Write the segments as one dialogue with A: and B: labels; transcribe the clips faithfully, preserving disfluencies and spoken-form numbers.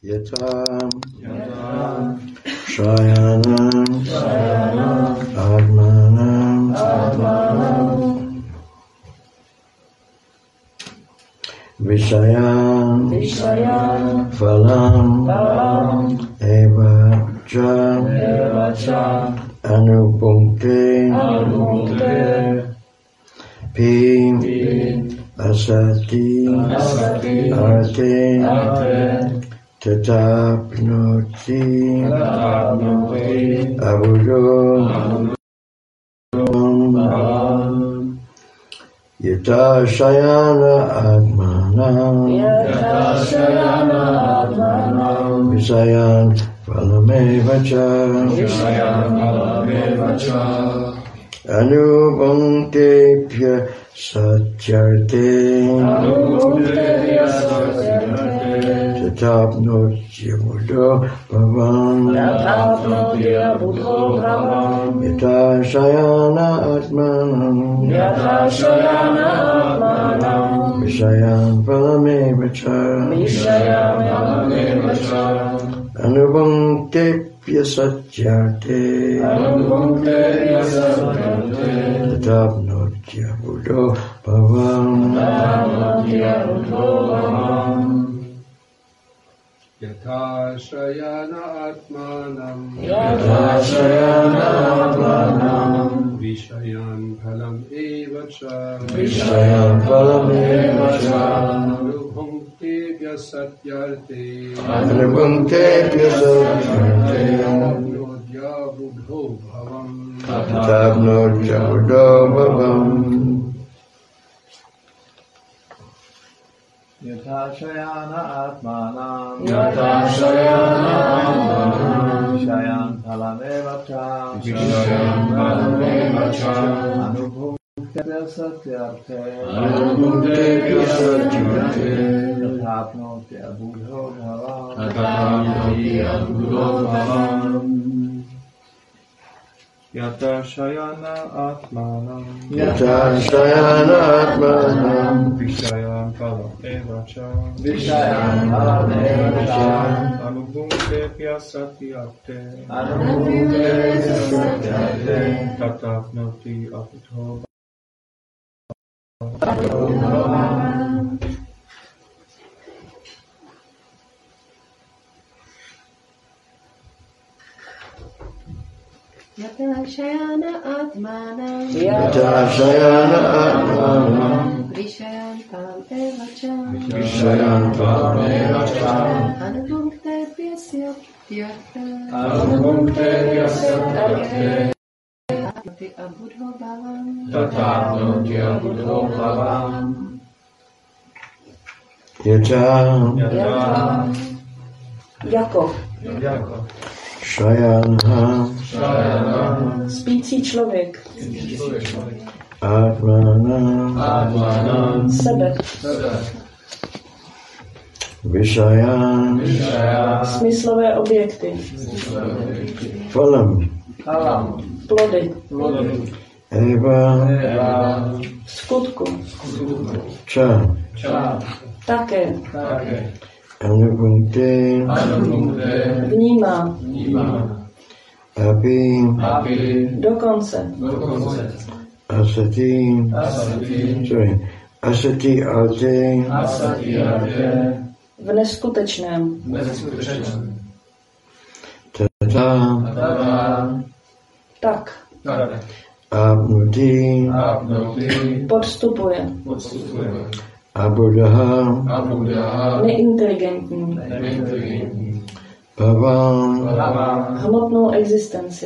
A: Yata Shayanam Atmanam Vishayan Phalam Eva Cha Anupungte Pi Asati Arte Tatapnoti Abudo Yata Shayana Atmanam Visayan Palamevacha Anubhangte Pya Satyarte Tatapnoti Buddho Bhavam Yata Shayana Atmanam Vishayan Palamevacha Anubhangte Pya Satyarte Tatapnoti Buddho Bhavam
B: Yatha Shayana Atmanam
A: Yatha Shayana Atmanam
B: Vishayan Phalam Evacha
A: Vishayan Phalam Evacha
B: Anubhangte Pya Satyarte
A: Anubhangte Pya Satyarte
B: Tatapnotya Buddho Bhavam
A: Tatapnotya Buddho Bhavam
C: Yatha Shayana Atmanam
A: Yatha Shayana Atmanam
C: Vishayan Phalamevacha
A: Vishayan Phalamevacha
C: Anubhangte Satyarte
A: Anubhangte Pya Satyarte
C: Tatapnotya Buddho Bhavam
A: Tatapnotya Buddho Bhavam
C: Yatha Shayana Atmanam
A: Yatha Shayana Atmanam
C: Vishayan Phalamevacha
A: Vishayan Phalamevacha
C: Anubhangte Pya Satyarte
A: Anubhangte Pya Satyarte
C: Tatapnotya Buddho
A: Bhavam
D: Yatha Shayana Atmanam
A: Yatha Shayana Atmanam
D: Vishayan Phalam Evacha
A: Vishayan Phalamevacha
D: Anubhangte Pya Satyarte
A: Anubhangte Pya Satyarte
D: Tatapnotya Buddho Bhavam
A: Tatapnotya Buddho Bhavam Yatha
E: Jako
A: Shayana
E: spící člověk
A: Atmanam
E: sebe
A: Vishayan
E: smyslové objekty
A: Phalam
E: plody
A: Eva
E: v skutku
A: Cha
E: také
A: Anubhangte
E: vnímá
A: Api
E: dokonce
A: Asati sorry Asati Arte
E: v neskutečném
A: Tata
E: tak
A: Apnuti
E: podstupuje
A: Abuddha
E: neinteligentní
A: Bhavam
E: hmotnou existenci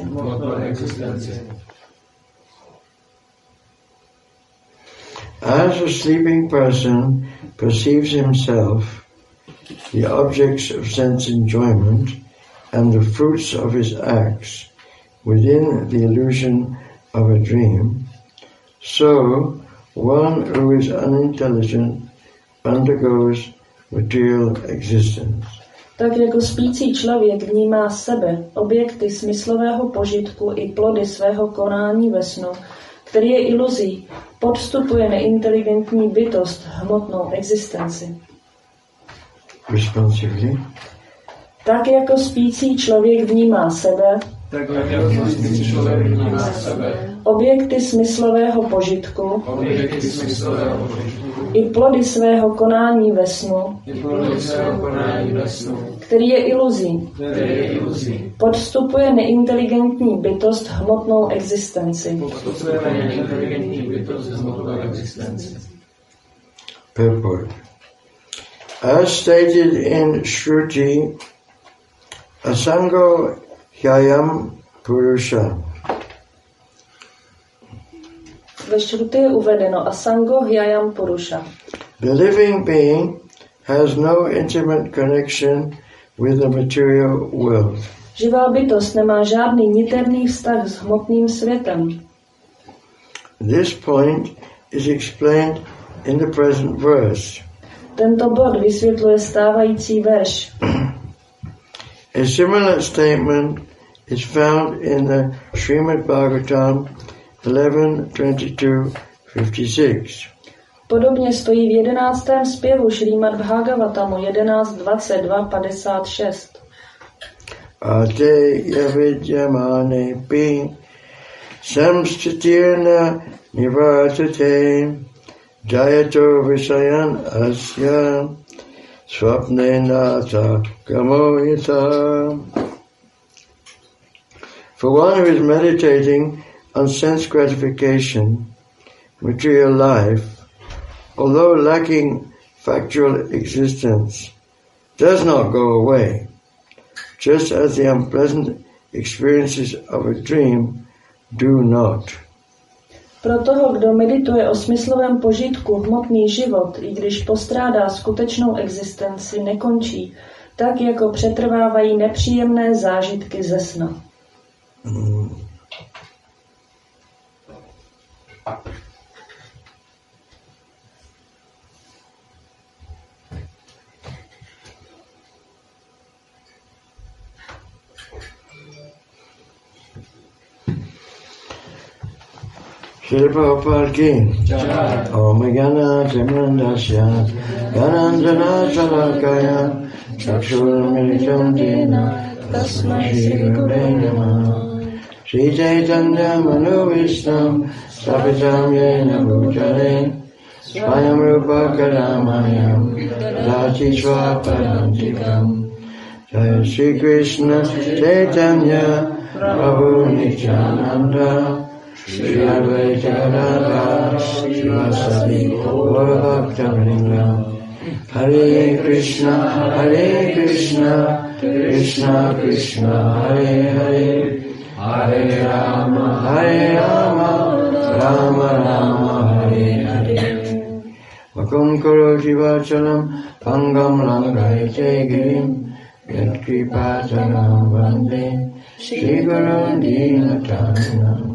A: As a sleeping person perceives himself, the objects of sense enjoyment, and the fruits of his acts within the illusion of a dream, so one who is unintelligent undergoes material existence.
E: Tak jako spící člověk vnímá sebe, objekty smyslového požitku i plody svého konání ve snu, který je iluzí, podstupuje neinteligentní bytost hmotnou existenci.
A: Responsively.
E: Tak jako spící člověk vnímá sebe,
C: tak jako spící člověk vnímá sebe,
E: objekty smyslového požitku,
C: objekty smyslového požitku,
E: i plody svého konání ve snu,
C: i plody svého konání ve snu,
E: který je iluzí,
C: který je iluzí,
E: podstupuje neinteligentní bytost hmotnou existenci.
C: podstupuje neinteligentní bytost hmotnou existenci.
A: Purport. As stated in Shruti, Asango Hyayam Purusha.
E: Ve Šruti je uvedeno Asango Hyayam Purusha.
A: The living being has no intimate connection with the material world.
E: Živá bytost nemá žádný niterný vztah s hmotným světem.
A: This point is explained in the present verse.
E: Tento bod vysvětluje stávající verš.
A: A similar statement is found in the Srimad Bhagavatam eleven twenty-two fifty-six.
E: Podobně stojí v jedenáctém zpěvu Šrímad Bhagavatamu jedenáct dvacet dva padesát šest.
A: Ate yavidyamane pi samstitirna nivartate jayato visayan asya swapnenata gamoyita. For one who is meditating on sense gratification, material life, although lacking factual existence, does not go away, just as the unpleasant experiences of a dream do not.
E: Pro toho, kdo medituje o smyslovém požitku, hmotný život, i když postrádá skutečnou existenci, nekončí, tak jako přetrvávají nepříjemné zážitky ze sna.
A: Mm. Shri Prabhupada ki Om Gana Timandasya Ganandana Salakaya Chakshur Militam Dina Tasmai Shri Gure Namah Shri Chaitanya Manu Vishnu Sapitam Yena Bhutale Swayam Rupa Karamayam Dati Swaparantikam Jaya Shri Krishna Chaitanya Prabhu Nityananda Shri Advaita Gadadhara Srivasadi Gaurabhakta Hare Krishna Hare Krishna Krishna Krishna Hare Hare Hare Rama Hare Rama Rama Rama Hare Hare Vakum Karoti Vachalam Pangam Langayate Girim Yat Kripatanam Vande Shri Guru Dinatanam.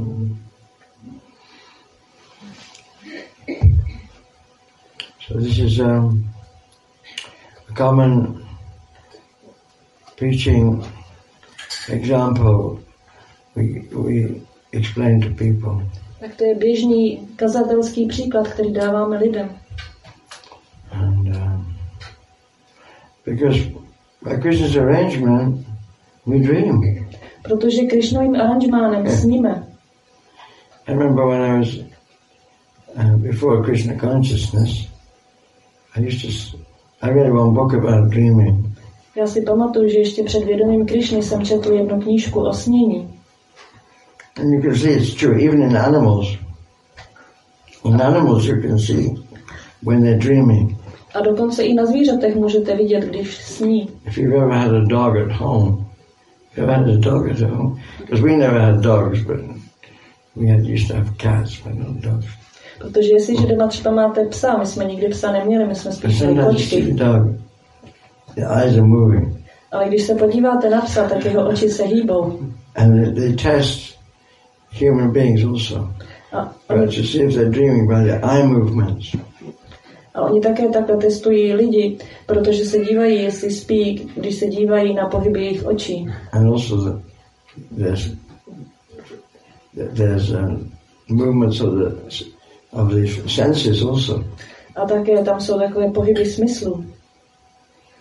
A: So this is um, a common preaching example we, we explain to people.
E: Tak to je běžný kazatelský příklad, který dáváme lidem.
A: And um, because by Krishna's arrangement we dream.
E: Protože Krišnovým aranžmánem
A: Yeah.
E: sníme.
A: I remember when I was uh, before Krishna consciousness, I used to, I read one book about dreaming.
E: Já si pamatuju, že ještě před vědomím Krišny jsem četl jednu knížku o snění.
A: And you can see it's true, even in animals. In animals you can see when they're dreaming.
E: A dokonce i na zvířatech můžete vidět, když sní.
A: If you've ever had a dog at home, you ever had a dog at home? Because we never had dogs, but we had used to have cats, but no dogs.
E: Protože jestliže doma třeba máte psa, my jsme nikdy psa neměli, my jsme
A: But
E: spíš měli
A: sometimes you see
E: kočky.
A: the dog, the eyes are moving.
E: Ale když se podíváte na psa, tak jeho oči se hýbou.
A: And they, they test human beings also.
E: A
A: Right,
E: oni,
A: to see if they're dreaming by their eye movements.
E: a oni také takhle testují lidi, protože se dívají, jestli spí, když se dívají na pohyby jejich očí.
A: And also the, there's there's um, movements of the of the senses also.
E: A také tam jsou takové pohyby smyslu.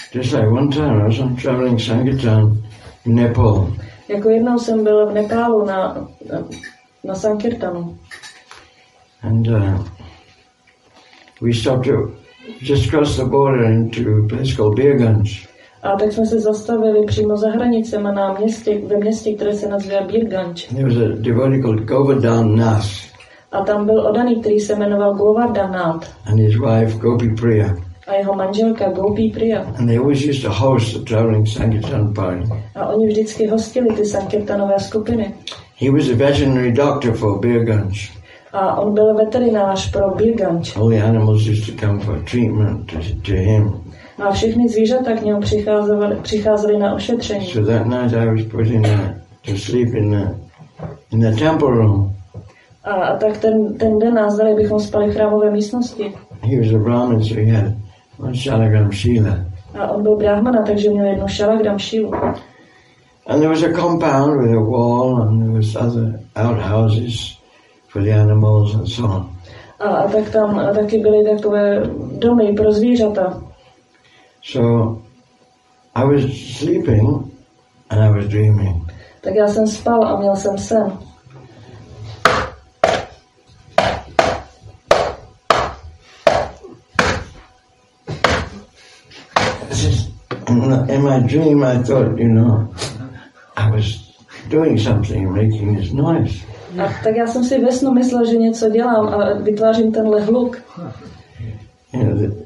A: Just like one time I was on traveling Sankirtan in Nepal.
E: Jako jednou jsem byl v Nepálu na, na, na Sankirtanu.
A: And uh, we stopped to just cross the border into a place called Birganj.
E: A tak jsme se zastavili přímo za hranicemi na městě, ve městě, které se nazývá Birganj.
A: There was a devotee called Govardhan Nath.
E: A tam byl odaný, který se jmenoval Govardhan Nath.
A: And his wife Gopi Priya.
E: A jeho manželka Gopi Priya.
A: And they always used to host the traveling Sankirtan party.
E: A oni vždycky hostili ty Sankirtanové skupiny.
A: He was a veterinary doctor for Birganj.
E: A on byl veterinář pro Birganj.
A: All the animals used to come for treatment to, to him.
E: A všechny zvířata k němu přicházeli, přicházeli na ošetření.
A: So that night I was put in a, to sleep in the, in the temple room.
E: A, a tak ten, ten den nás dali, bychom spali v chrámové místnosti.
A: He was a Brahmin, so he had one shalagram shila.
E: A on byl brahmana, takže měl jednu šalagram šílu.
A: And there was a compound with a wall, and there was other outhouses for the animals and so on.
E: A, a tak tam a taky byly takové domy pro zvířata.
A: So I was sleeping and I was dreaming.
E: Tak já jsem spal a měl jsem sen.
A: In my dream I thought, you know, I was doing something, making this noise.
E: A tak já jsem si ve snu myslel, že něco dělám a vytvářím tenhle hluk.
A: You know, that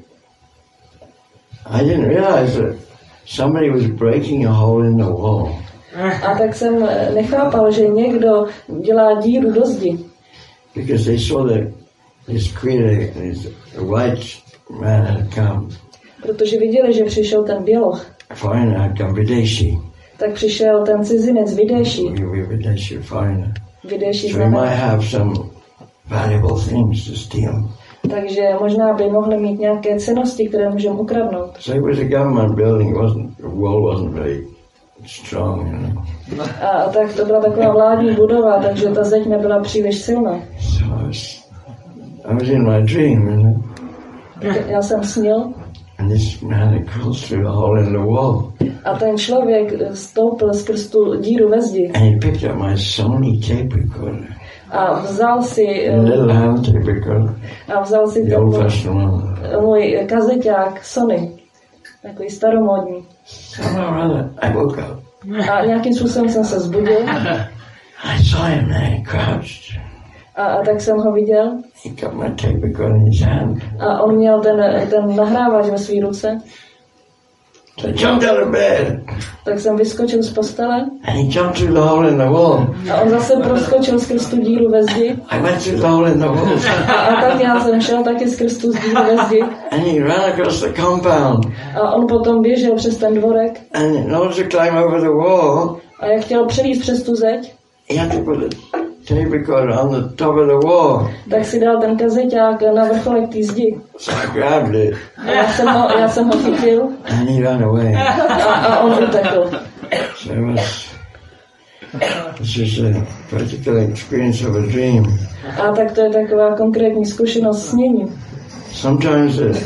A: I didn't realize that somebody was breaking a hole in the wall.
E: A tak jsem nechápal, že někdo dělá díru do zdi.
A: Because they saw that this creator, this white man had come.
E: Protože viděli, že přišel ten běloch.
A: Foreigner had come, Videshi.
E: Tak přišel ten cizinec Videshi.
A: Videshi, foreigner.
E: Videshi
A: So he might
E: znamená.
A: have some valuable things to steal.
E: Takže možná by mohli mít nějaké cennosti, které můžeme ukradnout.
A: So it was a government building. It wasn't, the wall wasn't very strong, you know.
E: A tak to byla taková vládní budova, takže ta zeď nebyla příliš silná.
A: So I was, I was in my dream, you know.
E: Já jsem snil
A: And this man crawls through a hole in the wall.
E: a ten člověk stoupil skrz tu díru ve zdi
A: And he picked up my Sony tape recorder.
E: a vzal si
A: A little hand tape recorder.
E: a vzal si
A: The
E: ten
A: old
E: můj,
A: fashioned one.
E: můj kazeťák Sony, takový staromódní.
A: Somehow or other, I woke up.
E: A nějakým způsobem jsem se zbudil
A: I saw him there, he crouched.
E: a, a tak jsem ho viděl
A: He got my tape recorder in his hand.
E: a on měl ten, ten nahrávač ve své ruce.
A: So I jumped out of bed.
E: Tak jsem vyskočil z postele
A: And he jumped through the hole in the wall.
E: a on zase proskočil skrz tu díru ve zdi.
A: I went through the hole in the wall.
E: A, a tak já jsem šel taky skrz tu díru ve zdi.
A: And he ran across the compound.
E: A on potom běžel přes ten dvorek
A: And in order to climb over the wall,
E: a jak chtěl přelízt přes tu zeď,
A: he had to put a tape recorder on the top of the wall.
E: tak si dal ten kazeťák na vrcholek té zdi.
A: So I grabbed it.
E: A já jsem ho, já jsem ho chytil
A: And he ran away.
E: a, a on utekl.
A: So it was, this is a practical experience of a dream.
E: A tak to je taková konkrétní zkušenost snění.
A: Sometimes uh,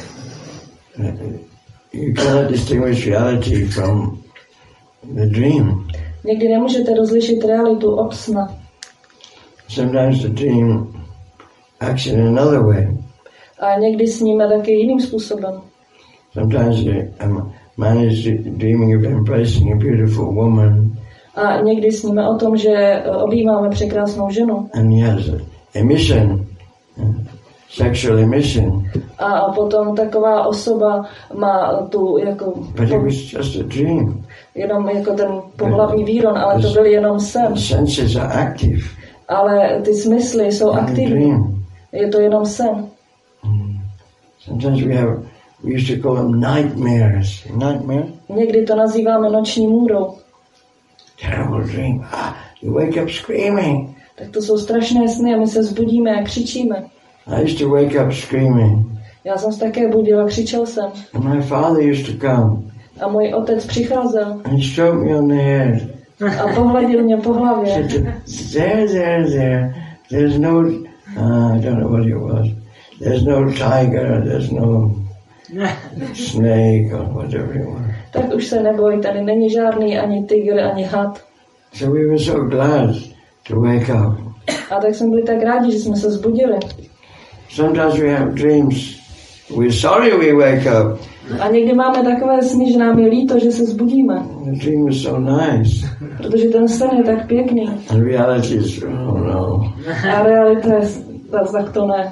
A: you cannot distinguish reality from the dream.
E: Někdy nemůžete rozlišit realitu od sna.
A: Sometimes the dream acts in another way.
E: A někdy sníme taky jiným způsobem.
A: Sometimes a man is dreaming of embracing a beautiful woman.
E: A někdy sníme o tom, že objímáme překrásnou ženu.
A: And he has a emission, sexual emission.
E: A potom taková osoba má tu jako
A: But it was just a dream.
E: jenom jako ten pohlavní výron, ale to byl jenom sen.
A: The senses are active.
E: Ale ty smysly jsou
A: in the
E: aktivní.
A: dream.
E: Je to jenom sen.
A: Mm. Sometimes we have, we used to call them nightmares. Nightmare?
E: Někdy to nazýváme noční můrou.
A: Terrible dream. Ah, you wake up screaming.
E: Tak to jsou strašné sny a my se zbudíme a křičíme.
A: I used to wake up screaming.
E: Já jsem se také budil a křičel jsem.
A: And my father used to come
E: A můj otec přicházel
A: and he stroked me on the head.
E: a pohladil mě po hlavě.
A: Said, there, there, there. There's no, uh, I don't know what it was. There's no tiger, there's no snake or whatever it was.
E: tak už se neboj, tady není žádný ani tygr, ani had.
A: So we were so glad to wake up.
E: A tak jsme byli tak rádi, že jsme se zbudili.
A: Sometimes we have dreams. We're sorry we wake up.
E: A někdy máme takové sny, že nám je líto, že se zbudíme.
A: The dream is so nice.
E: Protože ten sen je tak pěkný.
A: And reality is, oh no.
E: A realita je, tak to ne.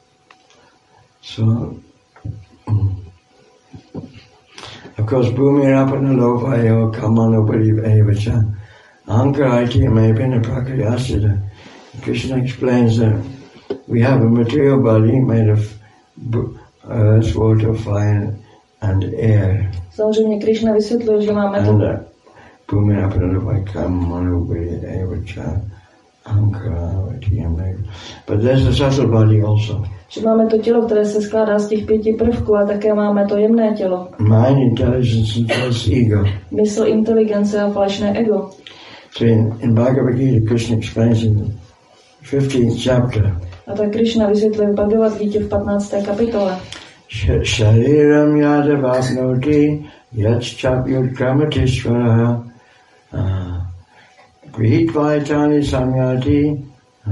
A: So, of course, Bhumi Rapanalovayo Kamano Balivacha Ankarati Maybe Prakriyasida. Krishna explains that we have a material body made of earth, water, fire, and air.
E: Samozřejmě Krishna vysvětluje, že máme to.
A: And uh, Bhumi Rapanalovayo Kamano Balivacha Ankarati Maybe. But there's a subtle body also.
E: Že máme to tělo, které se skládá z těch pěti prvků, a také máme to jemné tělo.
A: Mind, intelligence, and false ego.
E: Mysl, inteligence a falešné ego.
A: So in, in Bhagavad Gita, Krishna explains in the fifteenth chapter.
E: A tak Krishna vysvětluje v Bhagavad Gita v patnácté kapitole.
A: Shariram yadavapnoti yatchapyutkramatishvaraha grihitvaitani samyati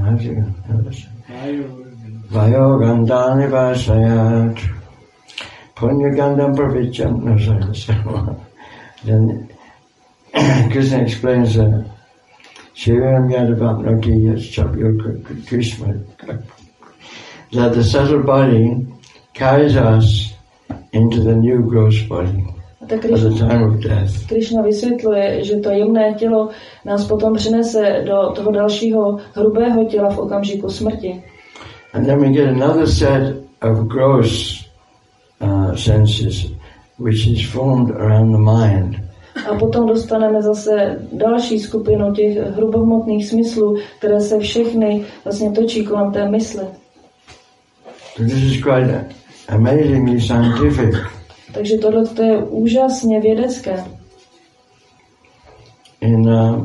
A: vayogandani vasayat punyagandam pravicham. No, sorry, sorry. Then Krishna explains that Shariram yadavapnoti yatchapyutkramatishvaraha, that the subtle body carries us into the new gross body at the time of death.
E: Krishna vysvětluje, že to jemné tělo nás potom přinese do toho dalšího hrubého těla v okamžiku smrti.
A: And then we get another set of gross uh, senses, which is formed around the mind.
E: A potom dostaneme zase další skupinu těch hrubohmotných smyslů, které se všechny vlastně točí kolem té mysli.
A: So this is quite amazingly scientific.
E: Takže tohle je úžasně vědecké.
A: In uh,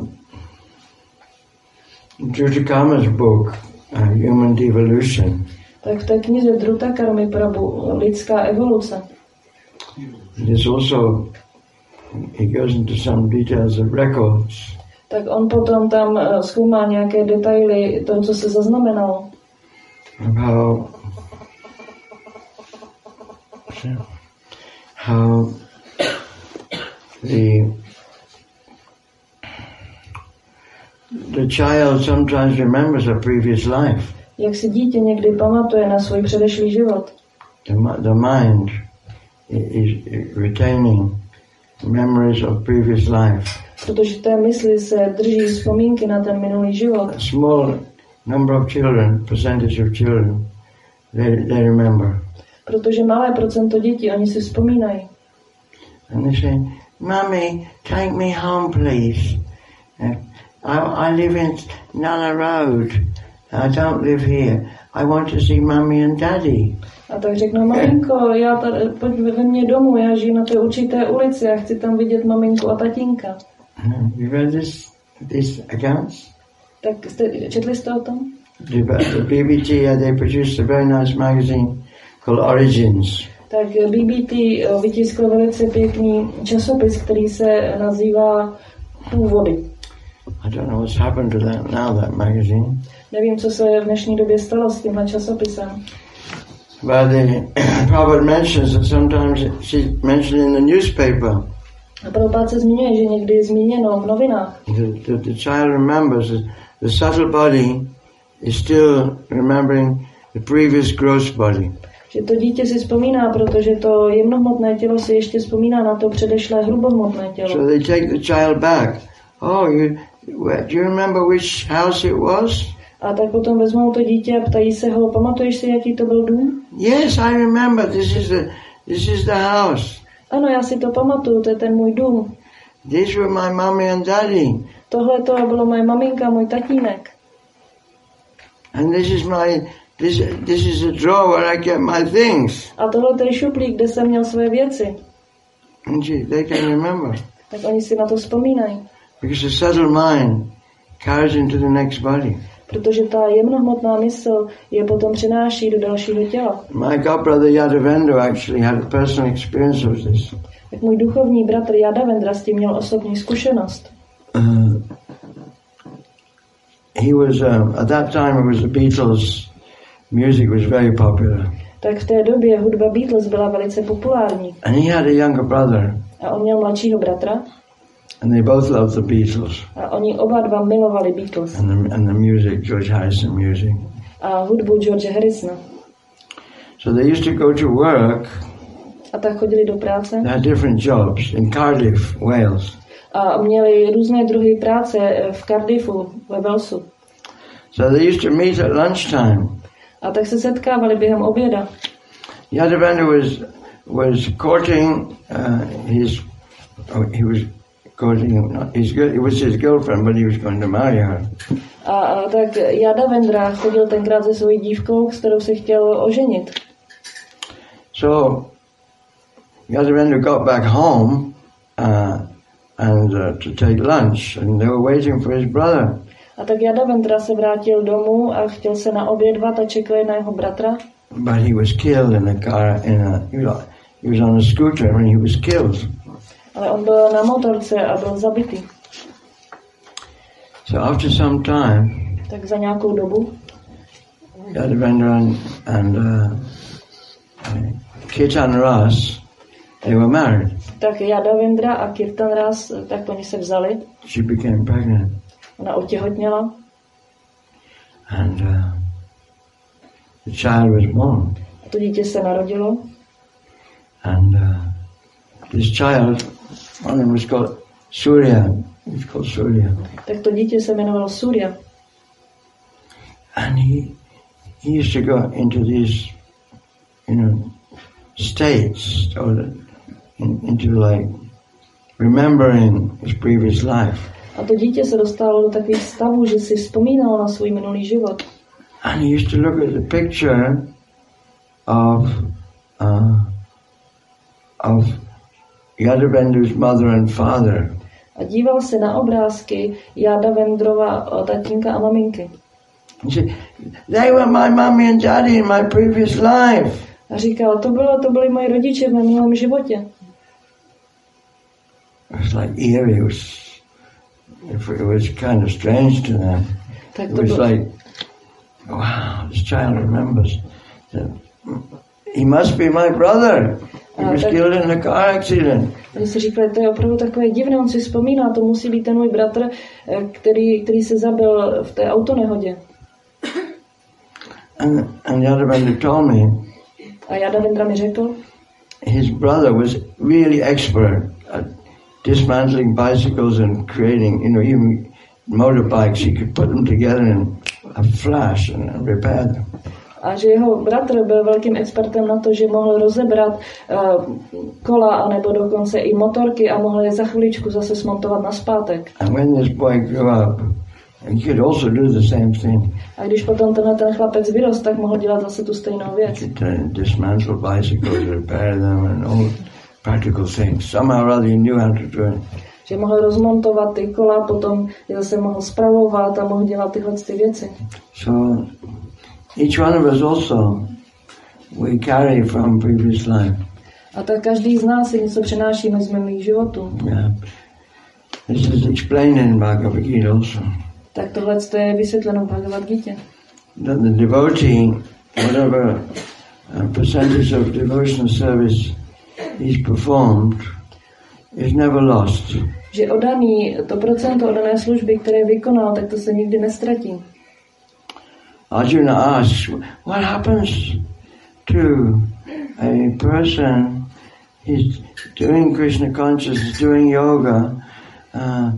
A: Dhrutakama's book, uh, Human Devolution,
E: tak v té knize Drutakarmy Prabhu, Lidská evoluce,
A: there's also, he goes into some details of records.
E: tak on potom tam zkoumá nějaké detaily toho, co se zaznamenalo.
A: Of how how the the child sometimes remembers a previous life.
E: Jak si dítě někdy pamatuje na svůj předešlý život.
A: The, the mind is retaining memories of previous life.
E: Protože v té mysli se drží vzpomínky na ten minulý život.
A: A small number of children, percentage of children, they, they remember.
E: Protože malé procento dětí, oni si vzpomínají.
A: And they say, Mummy, take me home, please. Uh, I, I live in Nalla Road. I don't live here. I want to see Mummy and Daddy.
E: A tak řeknou, maminko, já tady, pojď ve mně domů, já žiju na té určité ulici, já chci tam vidět maminku a tatínka.
A: Uh, you read this, these accounts?
E: Tak jste, četli jste o tom?
A: The, the B B T, yeah, they produced a very nice magazine called Origins.
E: Tak B B T vytiskl velice pěkný časopis, který se nazývá Původy.
A: I don't know what's happened to that now, that magazine.
E: Nevím, co se v dnešní době stalo s tímhle časopisem.
A: But the Prabhupada mentions that sometimes she's mentioned in the newspaper.
E: A Prabhupada se zmiňuje, že někdy je zmíněno v novinách.
A: The, the, the child remembers that the subtle body is still remembering the previous gross body.
E: Že to dítě si vzpomíná, protože to jemnohmotné tělo si ještě vzpomíná na to předešlé hrubohmotné tělo.
A: So they take the child back. Oh, you, do you remember which house it was?
E: A tak potom vezmou to dítě a ptají se ho, pamatuješ si, jaký to byl dům?
A: Yes, I remember. This is the, this is the house.
E: Ano, já si to pamatuju, to je ten můj dům.
A: These were my mommy and daddy.
E: Tohle to bylo moje maminka, můj tatínek.
A: And this is my, this, this is a drawer where I get my things.
E: A tohle je šuplík, kde jsem měl své věci.
A: And she, they can remember.
E: Tak oni si na to vzpomínají.
A: Because the subtle mind carries into the next body.
E: Protože ta jemnohmotná mysl je potom přináší do dalšího těla.
A: My godbrother Yadavendra actually had a personal experience of this.
E: Tak můj duchovní bratr Yadavendra s tím měl osobní zkušenost.
A: Uh, he was, um, at that time it was the Beatles, music was very popular.
E: Tak v té době hudba Beatles byla velice populární.
A: And he had a younger brother.
E: A on měl mladšího bratra.
A: And they both loved the Beatles.
E: A oni oba dva milovali Beatles.
A: And the, and the music, George Harrison music.
E: A hudbu George Harrisona.
A: So they used to go to work.
E: A tak chodili do práce.
A: They had different jobs in Cardiff, Wales.
E: A měli různé druhy práce v Cardiffu, ve Walesu.
A: So they used to meet at lunchtime.
E: A tak se setkávali během oběda.
A: Yadavendra was was courting uh, his. Oh, he was courting not his girl. It was his girlfriend, but he was going to marry her.
E: A, a tak Yadavendra chodil tenkrát se svojí dívkou, s kterou se chtěl oženit.
A: So Yadavendra got back home uh, and uh, to take lunch, and they were waiting for his brother.
E: A tak Yadavendra se vrátil domů a chtěl se naobědvat a čekali na jeho bratra.
A: But he was killed in a car. In a he was on a scooter and he was killed.
E: Ale on byl na motorce a byl zabitý.
A: So after some time,
E: tak za nějakou dobu
A: Yadavendra and, and uh, Kirtan Ras, they were married.
E: tak Yadavendra a Kirtan Ras, tak oni se vzali.
A: She became pregnant.
E: Ona otěhotněla.
A: And uh, the child was born.
E: A to dítě se narodilo.
A: And uh, this child, one of them was called Surya. It's called Surya.
E: Tak to dítě se jmenovalo Surya.
A: And he he used to go into these, you know, states, or in, into like remembering his previous life.
E: A to dítě se dostalo do takových stavů, že si vzpomínalo na svůj minulý život.
A: And he used to look at the picture of uh, of Yadavendra's mother and father.
E: A díval se na obrázky Yadavendrova tatínka a maminky.
A: He said, "They were my mommy and daddy in my previous life."
E: A říkal, to bylo, to byli moji rodiče v mém minulém životě.
A: It was like eerie. It was, it was kind of strange to them.
E: Tak
A: It
E: to
A: was
E: bylo,
A: like, wow, this child remembers that he must be my brother. He was killed in a car accident.
E: Oni si říkali, to je opravdu takové divné, on si vzpomíná, to musí být ten můj bratr, který, který se zabil v té autonehodě.
A: And, and Yadavendra told me
E: A Yadavendra mi řekl,
A: his brother was really expert at dismantling bicycles and creating, you know, even motorbikes. He could put them together in a flash and repair them.
E: a že jeho bratr byl velkým expertem na to, že mohl rozebrat uh, kola anebo dokonce i motorky a mohl je za chviličku zase smontovat nazpátek.
A: And when this boy grew up, he could also do the same thing.
E: A když potom tenhle ten chlapec vyrost, tak mohl dělat zase tu stejnou věc.
A: He could uh, dismantle bicycles, repair them, and all practical things. Somehow or other he knew how to do it.
E: Že mohl rozmontovat ty kola, potom je zase mohl spravovat a mohl dělat tyhle ty věci.
A: So each one of us also, we carry from previous life.
E: A tak každý z nás si něco přenášíme z minulých životů.
A: Yeah. This is explained in Bhagavad Gita also.
E: Tak tohle je vysvětleno v Bhagavad Gita.
A: That the devotee, whatever uh, percentage of devotional service he's performed, is never lost.
E: Že odaný, to procento odané služby, které vykonal, tak to se nikdy nestratí.
A: Arjuna asks, what happens to a person who's doing Krishna consciousness, doing yoga, uh,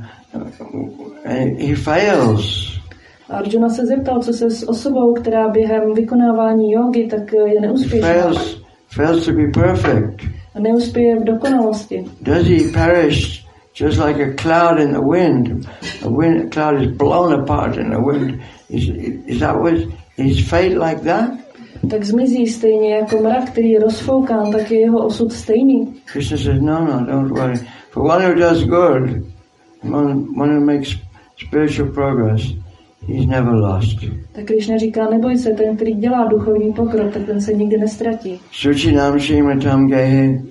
A: he fails.
E: Arjuna se zeptal, co se s osobou, která během vykonávání jogy, tak je neúspěšná.
A: Fails, fails to be perfect.
E: A neuspěje v dokonalosti.
A: Does he perish just like a cloud in the wind? A wind, a cloud is blown apart in the wind. Is, is that what, is fate like that?
E: Tak zmizí stejně jako mrak, který je rozfoukán, tak je jeho osud stejný.
A: Krishna says, no, no, don't worry. For one who does good, one, one who makes spiritual progress, he's never lost.
E: Tak Krishna říká, neboj se, ten, který dělá duchovní pokrok, tak ten se nikdy nestratí.
A: Suchinam Shrimatam Gehe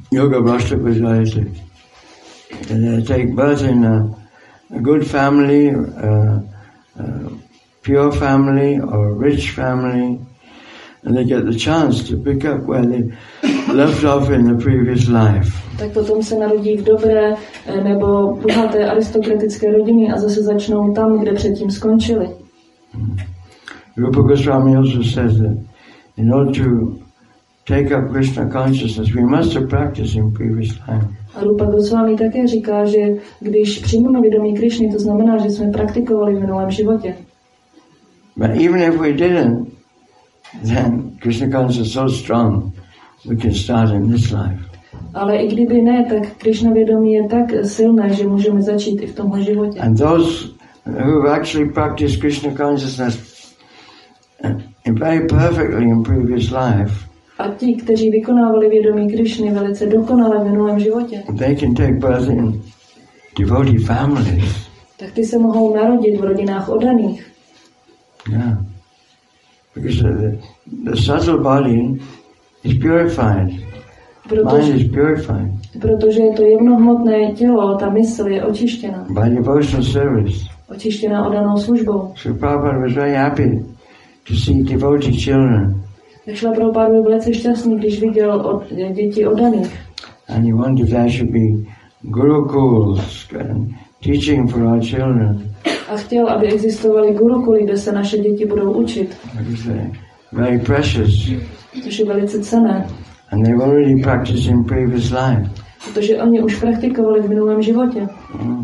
A: Yoga Bhrashta Prajayate. And they take birth in a, a good family, a, a pure family, or a rich family, and they get the chance to pick up where they left off in the previous life.
E: Tak potom se narodí v dobré nebo bohaté aristokratické rodiny a zase začnou tam, kde předtím skončili.
A: Rupa Goswami also says that in order to take up Krishna consciousness, we must have practiced in previous life.
E: A Rupa Goswami také říká, že když přijmeme vědomí Krišny, to znamená, že jsme praktikovali v minulém životě.
A: But even if we didn't, then Krishna consciousness is so strong, we can start in this life.
E: Ale i kdyby ne, tak Krišna vědomí je tak silné, že můžeme začít i v tomhle životě.
A: And those who have actually practiced Krishna consciousness very perfectly in previous life,
E: a ti, kteří vykonávali vědomí Krišny velice dokonale v minulém životě,
A: they can take birth in devotee families.
E: Tak ty se mohou narodit v rodinách oddaných.
A: Yeah. Because the, the subtle body is purified.
E: Protože,
A: Mind is purified.
E: Protože to jemnohmotné tělo, ta mysl je očištěna.
A: By devotional service.
E: Očištěna oddanou službou.
A: So Prabhupada was very happy to see devotee children.
E: Tak Šla Prabhupada byl velice šťastný, když viděl od, děti oddaných.
A: And he wanted there should be gurukuls and teaching for our children.
E: A chtěl, aby existovaly gurukuly, kde se naše děti budou učit.
A: Because they're very precious.
E: Což je velice cenné.
A: And they've already practiced in previous life.
E: Protože oni už praktikovali v minulém životě.
A: Mm.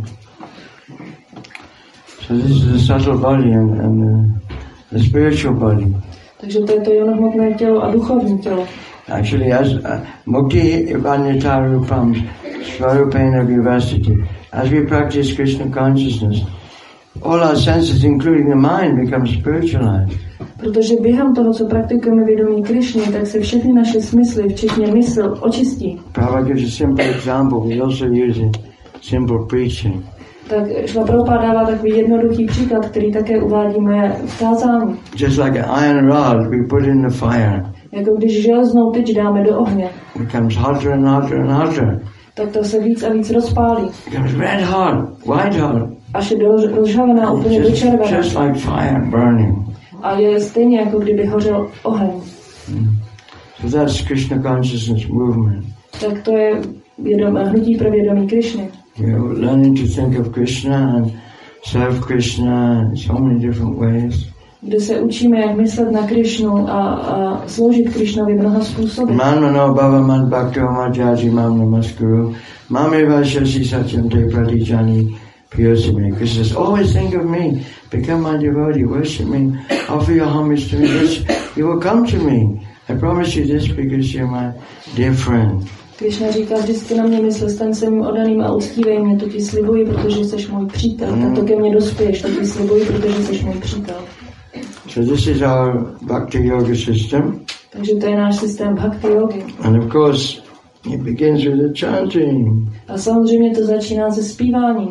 A: So this is the subtle body and, and the, the spiritual body.
E: Takže to je to jemnohmotné tělo a duchovní tělo.
A: Actually, as uh, Mukti Vanyata Rupam Svarupena Vivasiti, as we practice Krishna consciousness, all our senses, including the mind, become spiritualized.
E: Protože během toho, co praktikujeme vědomí Krišny, tak se všechny naše smysly, včetně mysl, očistí.
A: Prabhupada gives a simple example. We also use it simple preaching.
E: Tak Šla Prabhupada dává takový jednoduchý příklad, který také uvádíme v kázání.
A: Just like an iron rod we put in the fire.
E: Jako když železnou tyč dáme do ohně.
A: It becomes hotter and hotter and hotter.
E: Tak to se víc a víc rozpálí.
A: It becomes red hot, white hot.
E: Až je rozžhavená úplně do
A: Just,
E: červená.
A: just like fire burning.
E: A je stejně, jako kdyby hořel oheň.
A: Mm. So that's Krishna consciousness movement.
E: Tak to je vědom, hnutí pro vědomí Krišny.
A: We're learning to think of Krishna and serve Krishna in so many different ways.
E: Kde se učíme, jak myslet na Krišnu a, a sloužit Krišnovi mnoha způsoby.
A: Manmano bhavaman bhakto madhyaji mam namaskuru mame vashasi satyam te pratijani piyosime. Krishna says, always think of me, become my devotee, worship me, offer your homage to me, you will come to me. I promise you this because you're my dear friend.
E: Krišna říká, vždycky na mě mysl, staň se mým oddaným a uctívej mě, to ti slibuji, protože jsi můj přítel. Tak to ke mně dospěješ, to ti slibuji, protože jsi můj přítel.
A: So this is our bhakti yoga system.
E: Takže to je náš systém bhakti yogi.
A: And of course, it begins with the chanting.
E: A samozřejmě to začíná se zpíváním.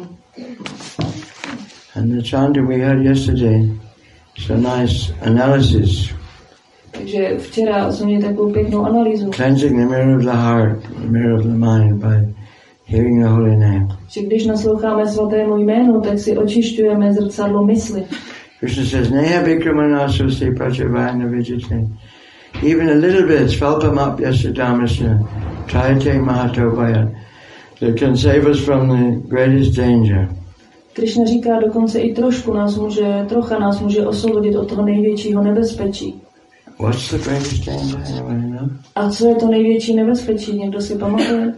A: And the chanting we heard yesterday is a nice analysis.
E: Takže včera jsme měli takovou pěknou analýzu.
A: Cleansing the mirror of the heart, the mirror of the mind by hearing the holy name.
E: Že když nasloucháme svatému jménu, tak si očišťujeme zrcadlo mysli.
A: Krishna says, Neha Vikramanasusthi Prachavayana Vijite. Even a little bit, Svalpam Apyasadhamasya, Trayate Mahatobhaya, that can save us from the greatest danger.
E: Krišna říká, dokonce i trošku nás může, trocha nás může osvobodit od toho největšího nebezpečí.
A: What's the greatest danger? Anyone know?
E: A co je to největší nebezpečí? Někdo si pamatuje?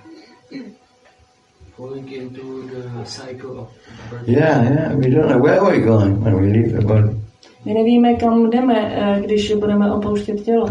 C: Falling into the cycle of birth.
A: Yeah, yeah. We don't know where we're going when we leave the body.
E: My nevíme, kam jdeme, když budeme opouštět tělo.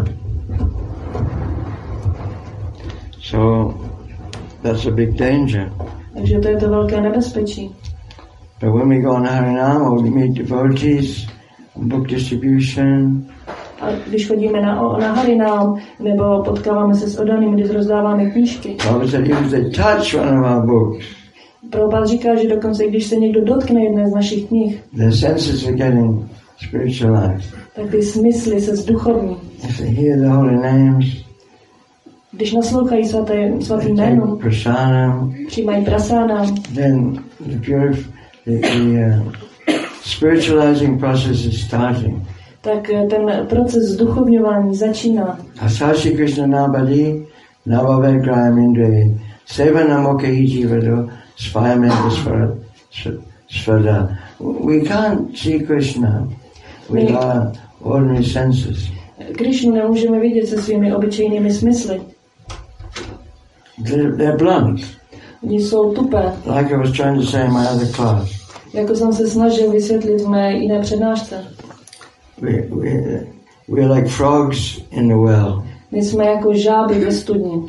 A: So that's a big danger.
E: Takže to je to velké nebezpečí.
A: But when we go on Harinam or we meet devotees, book distribution,
E: A když chodíme na, na Harinám, nebo potkáváme se s oddanými, když rozdáváme knížky.
A: Prabhupada said even if they touch one of our books,
E: Prabhupada říká, že dokonce když se někdo dotkne jedné z našich knih,
A: their senses are getting spiritualized.
E: tak ty smysly se zduchovní.
A: If they hear the holy names,
E: Když naslouchají svaté, svatým
A: they
E: jménům,
A: take prasadam,
E: přijímají prasádám,
A: then the purif- the, the uh, spiritualizing process is starting.
E: tak ten proces zduchovňování začíná.
A: Asashi Krishna Nabadi, Navavegrayam Indre, Sevana Mokhi Jivado, Svayameva Svada. We can't see Krishna with our ordinary senses.
E: Krišnu nemůžeme vidět se svými obyčejnými smysly.
A: They're, they're blunt,
E: Oni jsou tupé,
A: like I was trying to say in my other class.
E: jako jsem se snažil vysvětlit v mé jiné přednášce.
A: We, we, we're like frogs in the well.
E: My jsme jako žáby ve studni.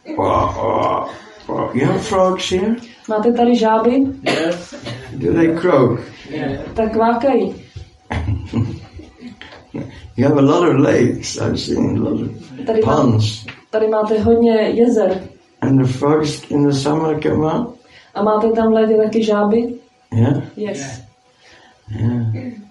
A: You have frogs here?
E: Máte tady žáby?
C: Yes.
A: Do they croak?
C: Yeah.
E: Tak kvákají.
A: You have a lot of lakes. I've seen a lot of
E: Tady, má,
A: ponds.
E: tady máte hodně jezer.
A: And the frogs in the summer come out?
E: A máte tam v létě taky žáby?
A: Yeah?
E: Yes.
A: Yeah.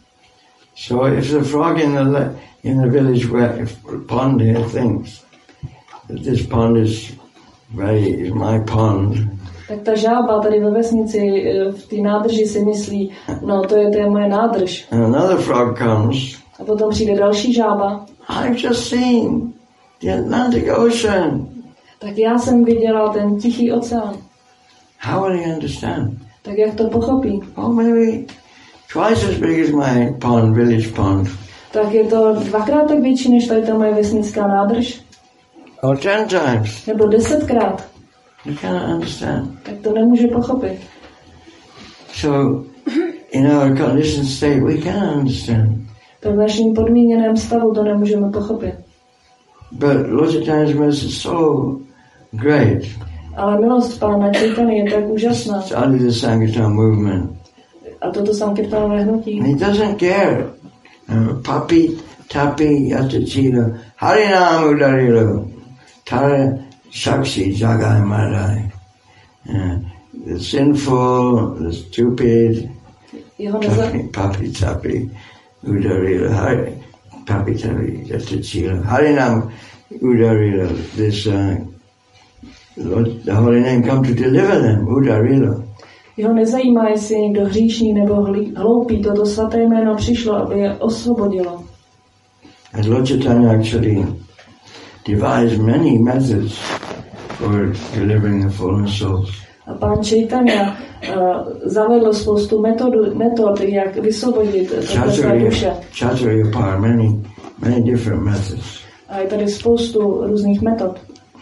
A: So if the frog in the la- in the village where if pond here thinks that this pond is very is my pond,
E: Tak ta žába tady ve vesnici v té nádrži si myslí, no to je, to je moje nádrž.
A: and another frog comes,
E: A potom přijde další žába.
A: I've just seen the Atlantic Ocean.
E: Tak já jsem viděla ten tichý oceán.
A: How will he understand?
E: Tak jak to pochopí?
A: Oh, maybe twice as big as my pond, village pond,
E: Tak je to dvakrát tak větší, než tady ta moje vesnická nádrž?
A: or ten times.
E: Nebo desetkrát?
A: You cannot understand.
E: Tak to nemůže pochopit.
A: So, in our conditioned state, we cannot understand.
E: To v našem podmíněném stavu to nemůžeme pochopit.
A: But Lord Chaitanya's mercy is so great.
E: Ale milost Pána Chaitanya je tak úžasná.
A: Started the Sankirtan movement.
E: A toto Sankirtanové hnutí.
A: And he doesn't care. Uh, papi, tapi, yatachila, harinam udarilo, tara shakshi jagai marai. Uh, the sinful, the stupid,
E: Jeho, neza,
A: papi, papi, tapi, udarilo, hari, papi, tapi, yatachila, harinam udarilo. This, uh, Lord, the holy name come to deliver them, udarilo.
E: jeho nezajímá, jestli je někdo hříšný nebo hli- hloupý. Toto svaté jméno přišlo, aby je osvobodilo.
A: And Lord Chaitanya actually devised many methods for delivering the fallen souls.
E: A Pán Chaitanya uh, zavedl spoustu metod, metod, jak vysvobodit pokleslé duše.
A: Chaturya Par, many, many different methods.
E: A je tady spoustu různých metod.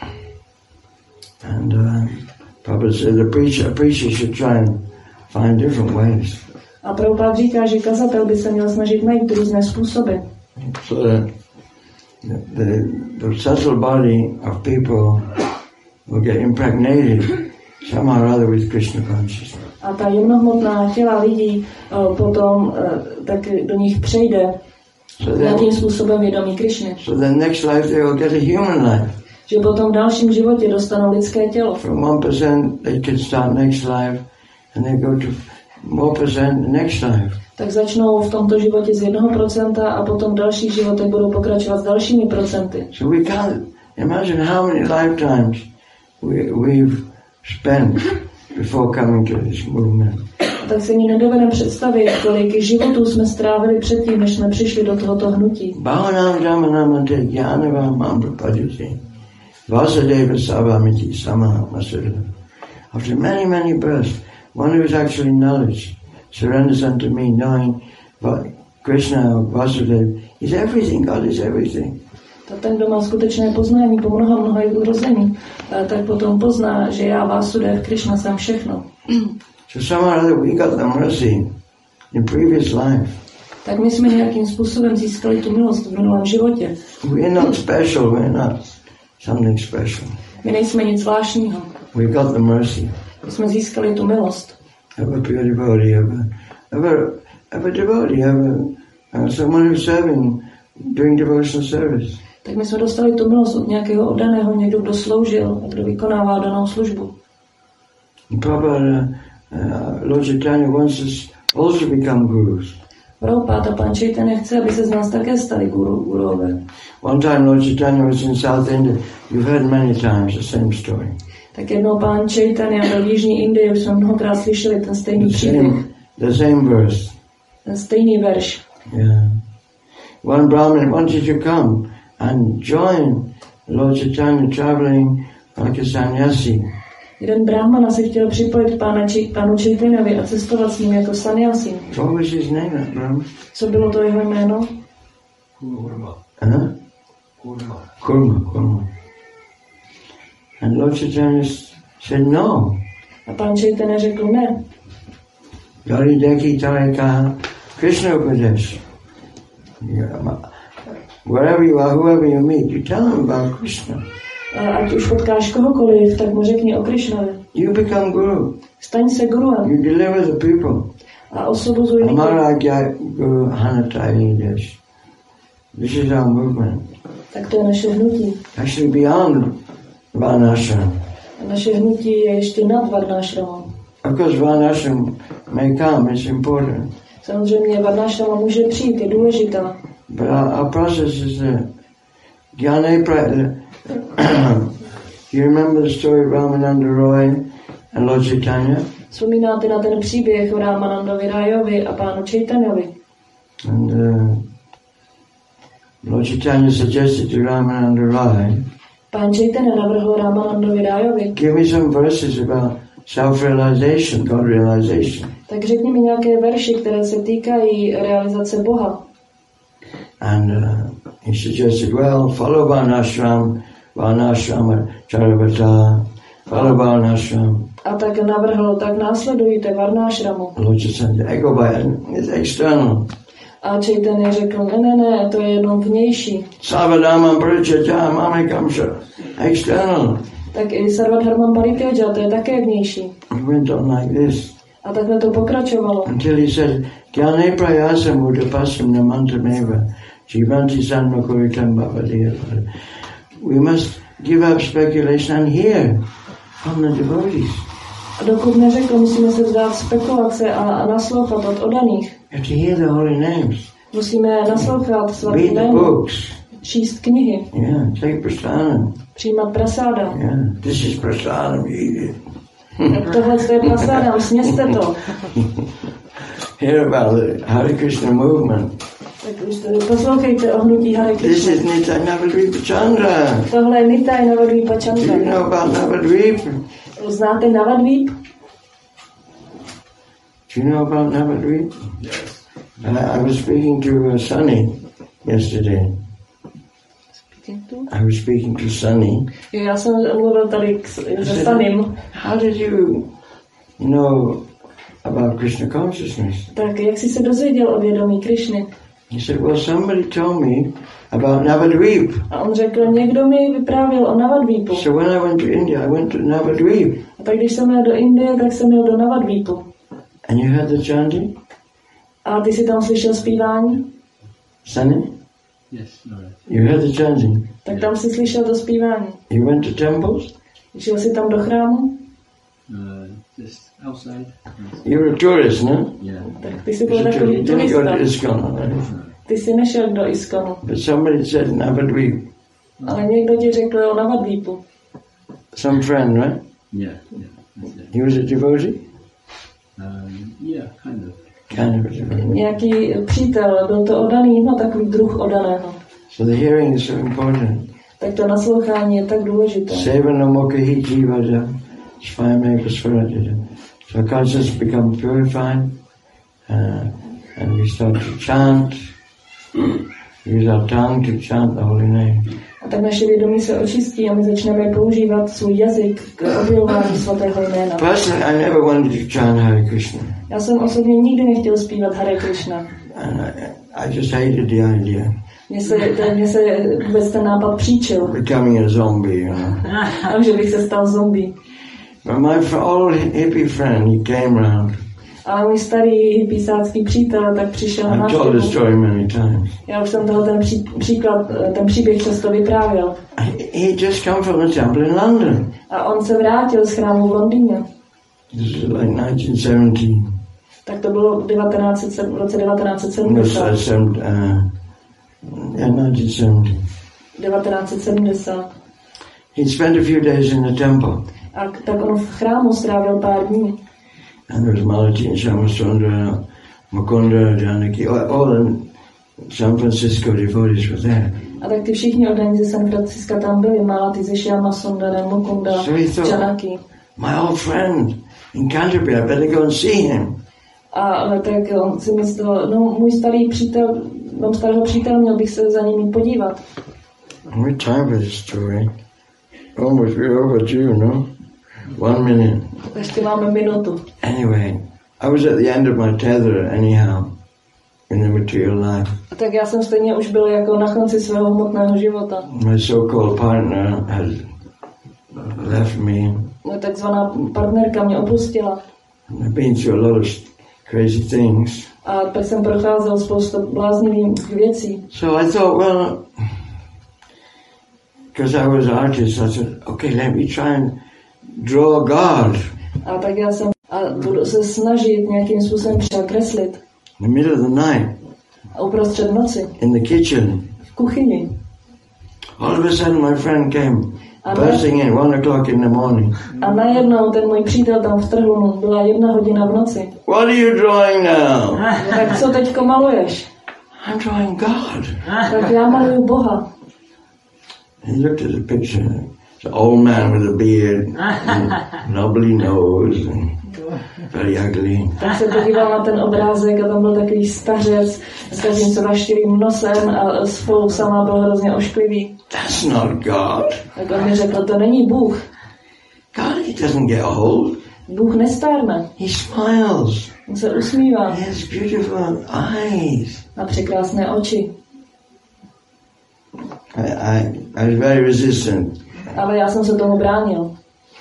A: And uh, Prabhupada said the preacher, a preacher should try and find different ways.
E: A Prabhupada říká, že kazatel by se měl snažit najít různé způsoby.
A: So that the, the, the subtle body of people will get impregnated somehow or other with Krishna consciousness.
E: A ta jemnohmotná těla lidí uh, potom uh, tak do nich přejde
A: So
E: nějakým
A: then,
E: způsobem vědomí Krišny.
A: so then next life they will get a human life.
E: Že potom v dalším životě dostanou lidské tělo.
A: From one percent they can start next life and they go to more percent next life.
E: Tak začnou v tomto životě z jednoho procenta a potom v dalších životech budou pokračovat s dalšími procenty.
A: So we can't imagine how many lifetimes we, we've spent before coming to this movement.
E: Tak si ani nedovedeme představit, kolik životů jsme strávili předtím, než jsme přišli do tohoto hnutí.
A: Bhavanam Jamanamante Jnanavam Amprapadjati Vasudeva Savamiti Samaha Masudha. After many, many births, one who is actually knowledge surrenders unto me, knowing Va- Krishna, Vasudeva is everything, God is everything.
E: Tak ten, kdo má skutečné poznání po mnoha, mnoha zrození, tak potom pozná, že já, Vásudev, Krishna, jsem všechno.
A: So somehow or other we got the mercy in previous life.
E: Tak my jsme nějakým způsobem získali tu milost v minulém životě.
A: We're not special, we're not something special.
E: My nejsme nic zvláštního.
A: We got the mercy.
E: My jsme získali tu milost.
A: Of a pure devotee, of a, of a, of a devotee, of a, uh, someone who's serving, doing devotional service.
E: Tak my jsme dostali tu milost od nějakého oddaného, někdo, kdo sloužil a kdo vykonává danou službu.
A: And Prabhupada, uh, Lord Chaitanya wants us also to become gurus.
E: Prabhupáda, pán Chaitanya chce, aby se z nás také stali guru, gurové.
A: One time Lord Chaitanya was in South India. You've heard many times the same story.
E: Tak jednou pán Chaitanya byl v Jižní Indii, už jsme mnohokrát slyšeli ten stejný
A: The
E: příběh,
A: same, the same verse.
E: ten stejný verš.
A: Yeah. One Brahmin wanted to come and join Lord Chaitanya traveling like a sannyasi.
E: Jeden brahmana se chtěl připojit pána, pánu Chaitanyovi a cestovat s ním jako sannyasi.
A: What was his name, that Brahmin?
E: Co bylo to jeho jméno?
C: Kurma.
A: Huh?
C: Kurma.
A: Kurma, Kurma. And Lord Chaitanya said no.
E: A pán Chaitanya řekl ne.
A: Yari Deki Tarika Krishna Upadesh. Wherever you are, whoever you meet, you tell them about Krishna.
E: A ať už potkáš kohokoliv, tak mu řekni o Krishnovi.
A: You become guru.
E: Staň se guruem
A: You deliver the people.
E: a osobozuj lidi.
A: Amaragya Guru Hanatari Desh. This is our movement.
E: Tak to je naše hnutí.
A: Actually beyond Varnashram.
E: A naše hnutí je ještě nad Varnášramou.
A: Of course Varnashram may come, it's important.
E: Samozřejmě Varnášrama může přijít, je důležitá.
A: But our, our process is the Jnane Pra. You remember the story of Ramananda Roy and Lord Chaitanya?
E: Vzpomínáte na ten příběh o Ramanandovi Rajovi a pánu Chaitanyovi.
A: And uh, Lord Chaitanya suggested to Ramananda Roy,
E: Pán Chaitanya navrhl Ramanandovi Rajovi,
A: give me some verses about self-realization, God-realization.
E: tak řekni mi nějaké verši, které se týkají realizace Boha.
A: And uh, he suggested, well, follow Varnashram, Varnashrama Charavata, follow Varnashram.
E: A tak navrhl, tak následujte Varnášramu.
A: Lord Chaitanya, echo by it, it's external.
E: A Chaitanya řekl, ne, ne, ne, to je jenom vnější.
A: Savadamam Parichaja Mamikamsha, external.
E: Tak i Sarvadharmam Parityaja, to je také vnější.
A: He went on like this.
E: A takhle to pokračovalo.
A: Until he said, Gyane prayasa mudapasam namantameva, jivanti sanmakuritam bhavadiyat. We must give up speculation and hear from the devotees.
E: A dokud neřekl, musíme se vzdát spekulace a, a naslouchat od odaných.
A: You have to hear the holy names.
E: Musíme naslouchat svatým
A: Read the
E: jménům,
A: books.
E: číst knihy,
A: Yeah, take prasadam.
E: přijímat prasáda.
A: Yeah, this is prasadam, you eat it.
E: Tak tohle je prasáda, sněste to.
A: Hear about the Hare Krishna movement.
E: Tak už tady poslouchejte o hnutí Hare
A: This
E: Krishna.
A: is Nitai Navadvipa Chandra.
E: Tohle je Nitai Navadvipa
A: Do you
E: Chandra.
A: know about Navadvipa?
E: Znáte Navadvip?
A: Do you know about Navadvipa?
C: Yes.
A: And I, I was speaking to uh, Sunny yesterday. I was speaking to Sunny.
E: Jo, já jsem mluvil tady k, se Sanim.
A: How did you know about Krishna consciousness?
E: Tak jak jsi se dozvěděl o vědomí Krišny?
A: He said, well, somebody told me about Navadvip.
E: A on řekl, někdo mi vyprávěl o Navadvipu.
A: So when I went to India, I went to Navadvip.
E: A tak když jsem jel do Indie, tak jsem jel do Navadvipu.
A: And you heard the chanting?
E: A ty jsi tam slyšel zpívání?
A: Sunny?
C: Yes, no.
A: You heard the chanting?
E: Tak tam si slyšel to zpívání.
A: You went to temples?
E: Šel jsi tam do chrámu?
C: Uh, just outside.
A: You're a tourist, no?
C: Yeah.
E: Tak ty jsi
A: You
E: byl takový
A: didn't go to
E: turista.
A: ISKCON, right?
E: Ty jsi nešel do Iskonu.
A: But somebody said Navadvip.
E: Ale někdo ti řekl o Navadvipu.
A: Some friend, right?
C: Yeah, yeah. That's it.
A: He was a devotee?
C: Um, yeah, kind of.
A: Kind of a devotee.
E: Nějaký přítel, byl to odaný, no takový druh odaného.
A: So the hearing is so important.
E: Tak to naslouchání je tak důležité.
A: Sevana mokhi jivada svayame pasvaradita. So consciousness become purified uh, and we start to chant. Use our tongue to chant the holy name.
E: A tak naše vědomí se očistí a my začneme používat svůj jazyk k objevování svatého jména.
A: Personally, I never wanted to chant Hare Krishna.
E: Já jsem osobně nikdy nechtěl zpívat Hare Krishna.
A: And I, I just hated the idea.
E: Mně se, te, mně se vůbec ten nápad příčil.
A: Becoming a zombie, you know.
E: A že bych se stal zombie.
A: But my old hippie friend, he came round.
E: Ale můj starý hippisácký přítel tak přišel na
A: I've told the
E: návštěvu.
A: story many times.
E: Já už jsem toho ten pří, příklad, ten příběh často vyprávěl.
A: He just come from the temple in London.
E: A on se vrátil z chrámu v Londýně.
A: This is like nineteen seventeen.
E: Tak to bylo devatenáct set, v roce devatenáct set
A: No,
E: sedmdesát.
A: some, uh, yeah, nineteen seventy.
E: devatenáct set sedmdesát.
A: He spent a few days in the temple.
E: A k- tak on v chrámu strávil pár dní.
A: And there was Malachi and Shamasundra, Mukunda, Janaki, all, all in San Francisco devotees were there.
E: A tak ty všichni oddaní ze San Francisca tam byli, Malachi ze Shyama Sundarem, Mukunda,
A: So he thought,
E: Janaki.
A: my old friend in Canterbury, I better go and see him.
E: A ale tak on si myslel, no můj starý přítel, mám starého přítele, měl bych se za ním podívat.
A: What time for this story? Almost we're overdue, no? One minute.
E: Ještě máme minutu.
A: Anyway, I was at the end of my tether anyhow, in the material life.
E: A tak já jsem stejně už byl jako na konci svého hmotného života.
A: My so-called partner had left me.
E: Moje takzvaná partnerka mě opustila.
A: I've been through a lot of crazy things.
E: A tak jsem procházel spoustu bláznivých věcí.
A: So I thought, well, because I was an artist, I said, okay, let me try and draw a god
E: A tak já jsem a budu se snažit nějakým způsobem překreslit.
A: in the middle of the night,
E: A uprostřed noci,
A: in the kitchen.
E: v kuchyni.
A: All of a sudden my friend came,
E: A,
A: bursting in, one o'clock in the morning.
E: a najednou ten můj přítel tam vtrhl, no, byla jedna hodina v noci.
A: What are you drawing now?
E: Tak co teďko maluješ?
A: I'm drawing God.
E: Tak já maluju Boha.
A: He looked at the picture. It's an old man with a beard, and knobbly nose, and very ugly.
E: Tak se podíval na ten obrázek a tam byl takový stařec s každým se vaštilým nosem a s fousama byl hrozně ošklivý.
A: That's not God.
E: Tak on mi řekl, to není Bůh.
A: God, he doesn't get old.
E: Bůh nestárne.
A: He smiles.
E: On se usmívá.
A: He has beautiful eyes.
E: Má překrásné oči.
A: I, I, I was very resistant.
E: Ale já jsem se tomu bránil.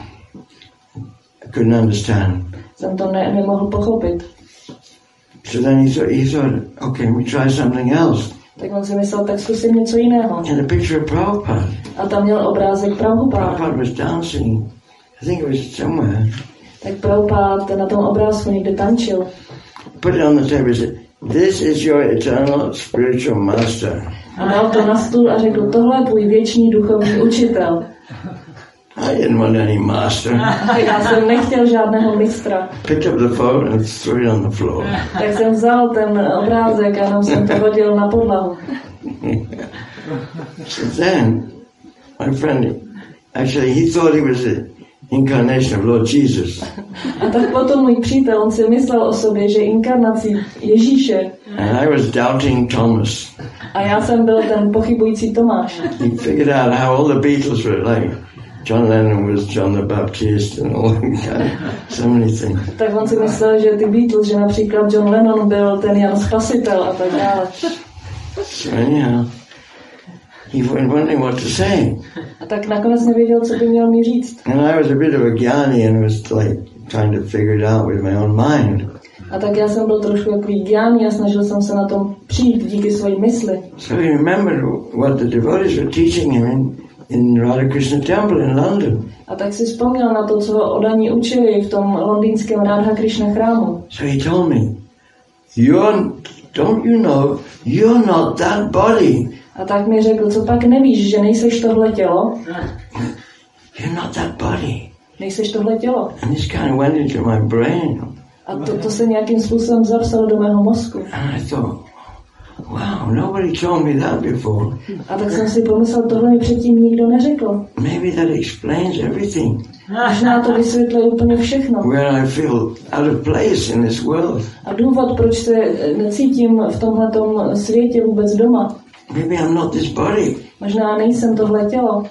A: I couldn't understand.
E: Jsem to ne, nemohl pochopit.
A: So then he thought, he thought, okay, we try something else.
E: Tak on si myslel, tak zkusím něco jiného.
A: And a picture of Prabhupada.
E: A tam měl obrázek Prabhupáda.
A: Prabhupada was dancing. I think it was somewhere.
E: Tak Prabhupád na tom obrázku někde tančil.
A: Put it on the table and said, this is your eternal spiritual master.
E: A dal to na stůl a řekl, tohle je tvůj věčný duchovní učitel.
A: I didn't want any master.
E: A já jsem nechtěl žádného mistra.
A: Picked up the phone and threw it on the floor.
E: Tak jsem vzal ten obrázek a jenom jsem to hodil na podlahu.
A: So then, my friend, actually he thought he was the incarnation of Lord Jesus.
E: A tak potom můj přítel, on si myslel o sobě, že inkarnací Ježíše.
A: And I was doubting Thomas.
E: A já jsem byl ten pochybující Tomáš.
A: He figured out how all the Beatles were like. John Lennon was John the Baptist and all that kind of, so many things.
E: Tak on si myslel, že ty Beatles, že například John Lennon byl ten Jan Spasitel a tak dále.
A: So anyhow, he was wondering what to say.
E: A tak nakonec nevěděl, co by měl mi říct.
A: And I was a bit of a gyani and was like trying to figure it out with my own mind.
E: A tak já jsem byl trošku takový gyáni a snažil jsem se na tom přijít díky své mysli.
A: So he remembered what the devotees were teaching him in, in Radhakrishna Temple in London.
E: A tak si vzpomněl na to, co ho odaní učili v tom londýnském Radha Krishna chrámu.
A: So he told me, you're, don't you know, you're not that body.
E: A tak mi řekl, co pak nevíš, že nejseš tohle tělo?
A: You're not that body.
E: Nejseš tohle tělo.
A: And this kind of went into my brain.
E: A to, to se nějakým způsobem zapsalo do mého mozku.
A: And I thought, wow, nobody told me that before.
E: A tak jsem si pomyslel, tohle mi předtím nikdo neřekl.
A: Maybe that explains everything.
E: Možná to vysvětluje úplně všechno.
A: Where I feel out of place in this world.
E: A důvod, proč se necítím v tomhletom světě vůbec doma.
A: Maybe I'm not this body.
E: Možná nejsem tohle tělo.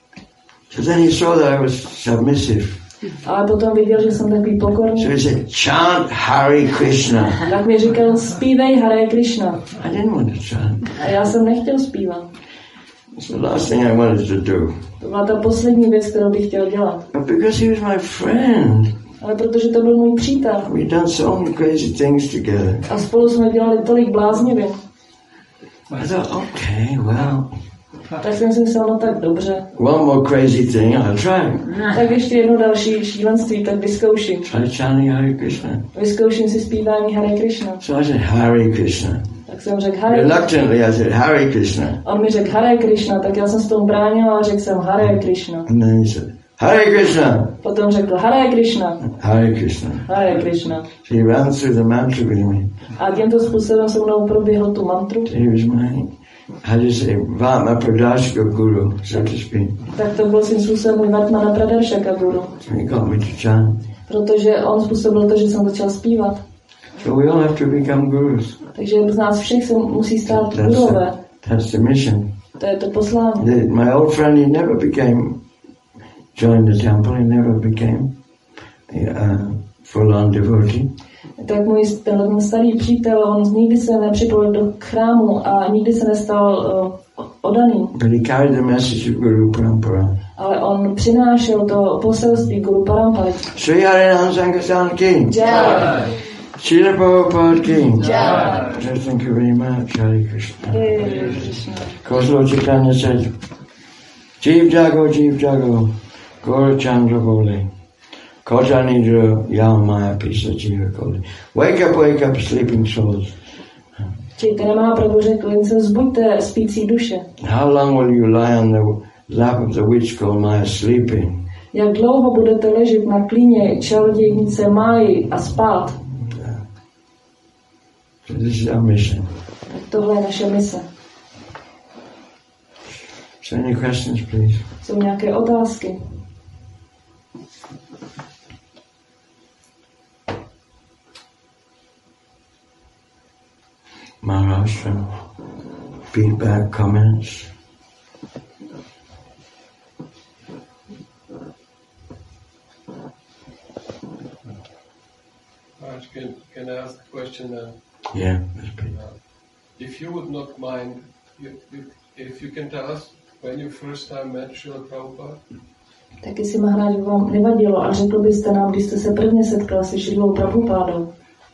A: So then he saw that I was submissive.
E: Ale potom viděl, že jsem takový pokorný.
A: So he said, chant Hare Krishna.
E: Tak mi říkal, zpívej Hare Krishna.
A: I didn't want to chant.
E: A já jsem nechtěl zpívat.
A: It's the last thing I wanted to do.
E: To byla ta poslední věc, kterou bych chtěl dělat.
A: But because he was my friend,
E: Ale protože to byl můj přítel.
A: we'd done so many crazy things together.
E: A spolu jsme dělali tolik bláznivin.
A: I thought, okay, well,
E: Tak jsem si myslel, no tak dobře.
A: One more crazy thing, I'll try.
E: Tak ještě jedno další šílenství, tak vyzkouším.
A: Try chanting Hare Krishna.
E: Vyzkouším si zpívání Hare Krishna.
A: So I said Hare Krishna.
E: Tak jsem řekl Hare Krishna.
A: Reluctantly I said Hare Krishna.
E: On mi řekl Hare Krishna, tak já jsem s tomu bránil a řekl jsem Hare Krishna.
A: And then he said, Hare Krishna.
E: Potom řekl Hare Krishna.
A: Hare Krishna.
E: Hare Krishna.
A: So he ran through the mantra with me.
E: A tímto způsobem se mnou proběhl tu mantru.
A: He was my, how do you say, Vatma Pradashka Guru, so to speak.
E: Tak to byl svým způsobem můj Vatmana Pradarshaka Guru.
A: So he got me to chant.
E: Protože on způsobil to, že jsem začal zpívat.
A: So we all have to become gurus.
E: Takže z nás všech se musí stát
A: That's,
E: gurové.
A: the, that's the mission.
E: To je to poslání.
A: The, my old friend, he never became, joined the temple, he never became a uh, full-on devotee.
E: Tak můj tenhle ten starý přítel, on nikdy se nepřipojil do chrámu a nikdy se nestal uh, odaným.
A: But he carried the message of Guru Parampara.
E: Ale on přinášel to poselství Guru Parampary.
A: Sri Harinam Sankirtan Ki.
E: Jai.
A: Srila Prabhupada Ki.
E: Jai.
A: So thank you very much, Hare Krishna.
E: Hare Krishna.
A: Because Lord Chaitanya said, Jeev Jago, Jeev Jago, Gaura Chandra Bole, Koja Nidra Yamaya Pisa Jiva Koli. Wake up, wake up, sleeping souls.
E: Chaitanya Mahaprabhu řekl, jen se vzbuďte, spící duše.
A: How long will you lie on the lap of the witch called Maya sleeping?
E: Jak dlouho budete ležet na klíně čarodějnice Máji a spát?
A: So this is our mission.
E: Tak tohle je naše mise.
A: So any questions, please?
E: Jsou nějaké otázky?
A: Maharashtra, feedback, comments?
B: Raj, can, can I ask a question now?
A: Yeah, yes, please.
B: Uh, if you would not mind, if, if, if you can tell us when you first time met Srila Prabhupada?
E: Tak jestli Maharaj vám nevadilo a řekl byste nám, když jste se prvně setkal se Šrilou Prabhupádou.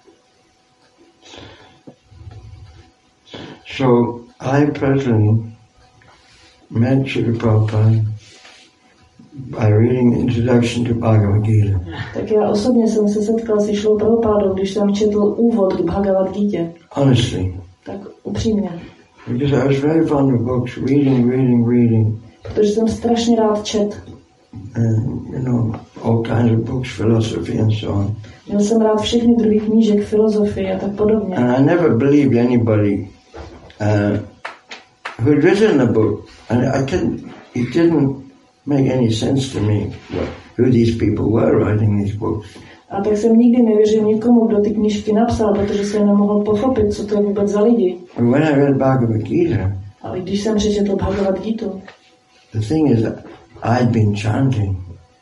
A: So I personally met Srila Prabhupada by reading the introduction to Bhagavad Gita.
E: Tak já osobně jsem se setkal se Šrilou Prabhupádou, když jsem četl úvod k Bhagavad Gita.
A: Honestly.
E: Tak upřímně.
A: Because I was very fond of books, reading, reading, reading.
E: Protože jsem strašně rád čet.
A: And, you know, all kinds of books, philosophy and so on.
E: Měl jsem rád všechny druhy knížek, filozofie a tak podobně.
A: And I never believed anybody uh, who had written a book. And I couldn't, it didn't make any sense to me what, who these people were writing these books.
E: A tak jsem nikdy nevěřil nikomu, kdo ty knížky napsal, protože jsem nemohl pochopit, co to je vůbec za lidi.
A: And when I read Bhagavad Gita,
E: Ale když jsem přečetl Bhagavad Gita,
A: the thing is that I'd been chanting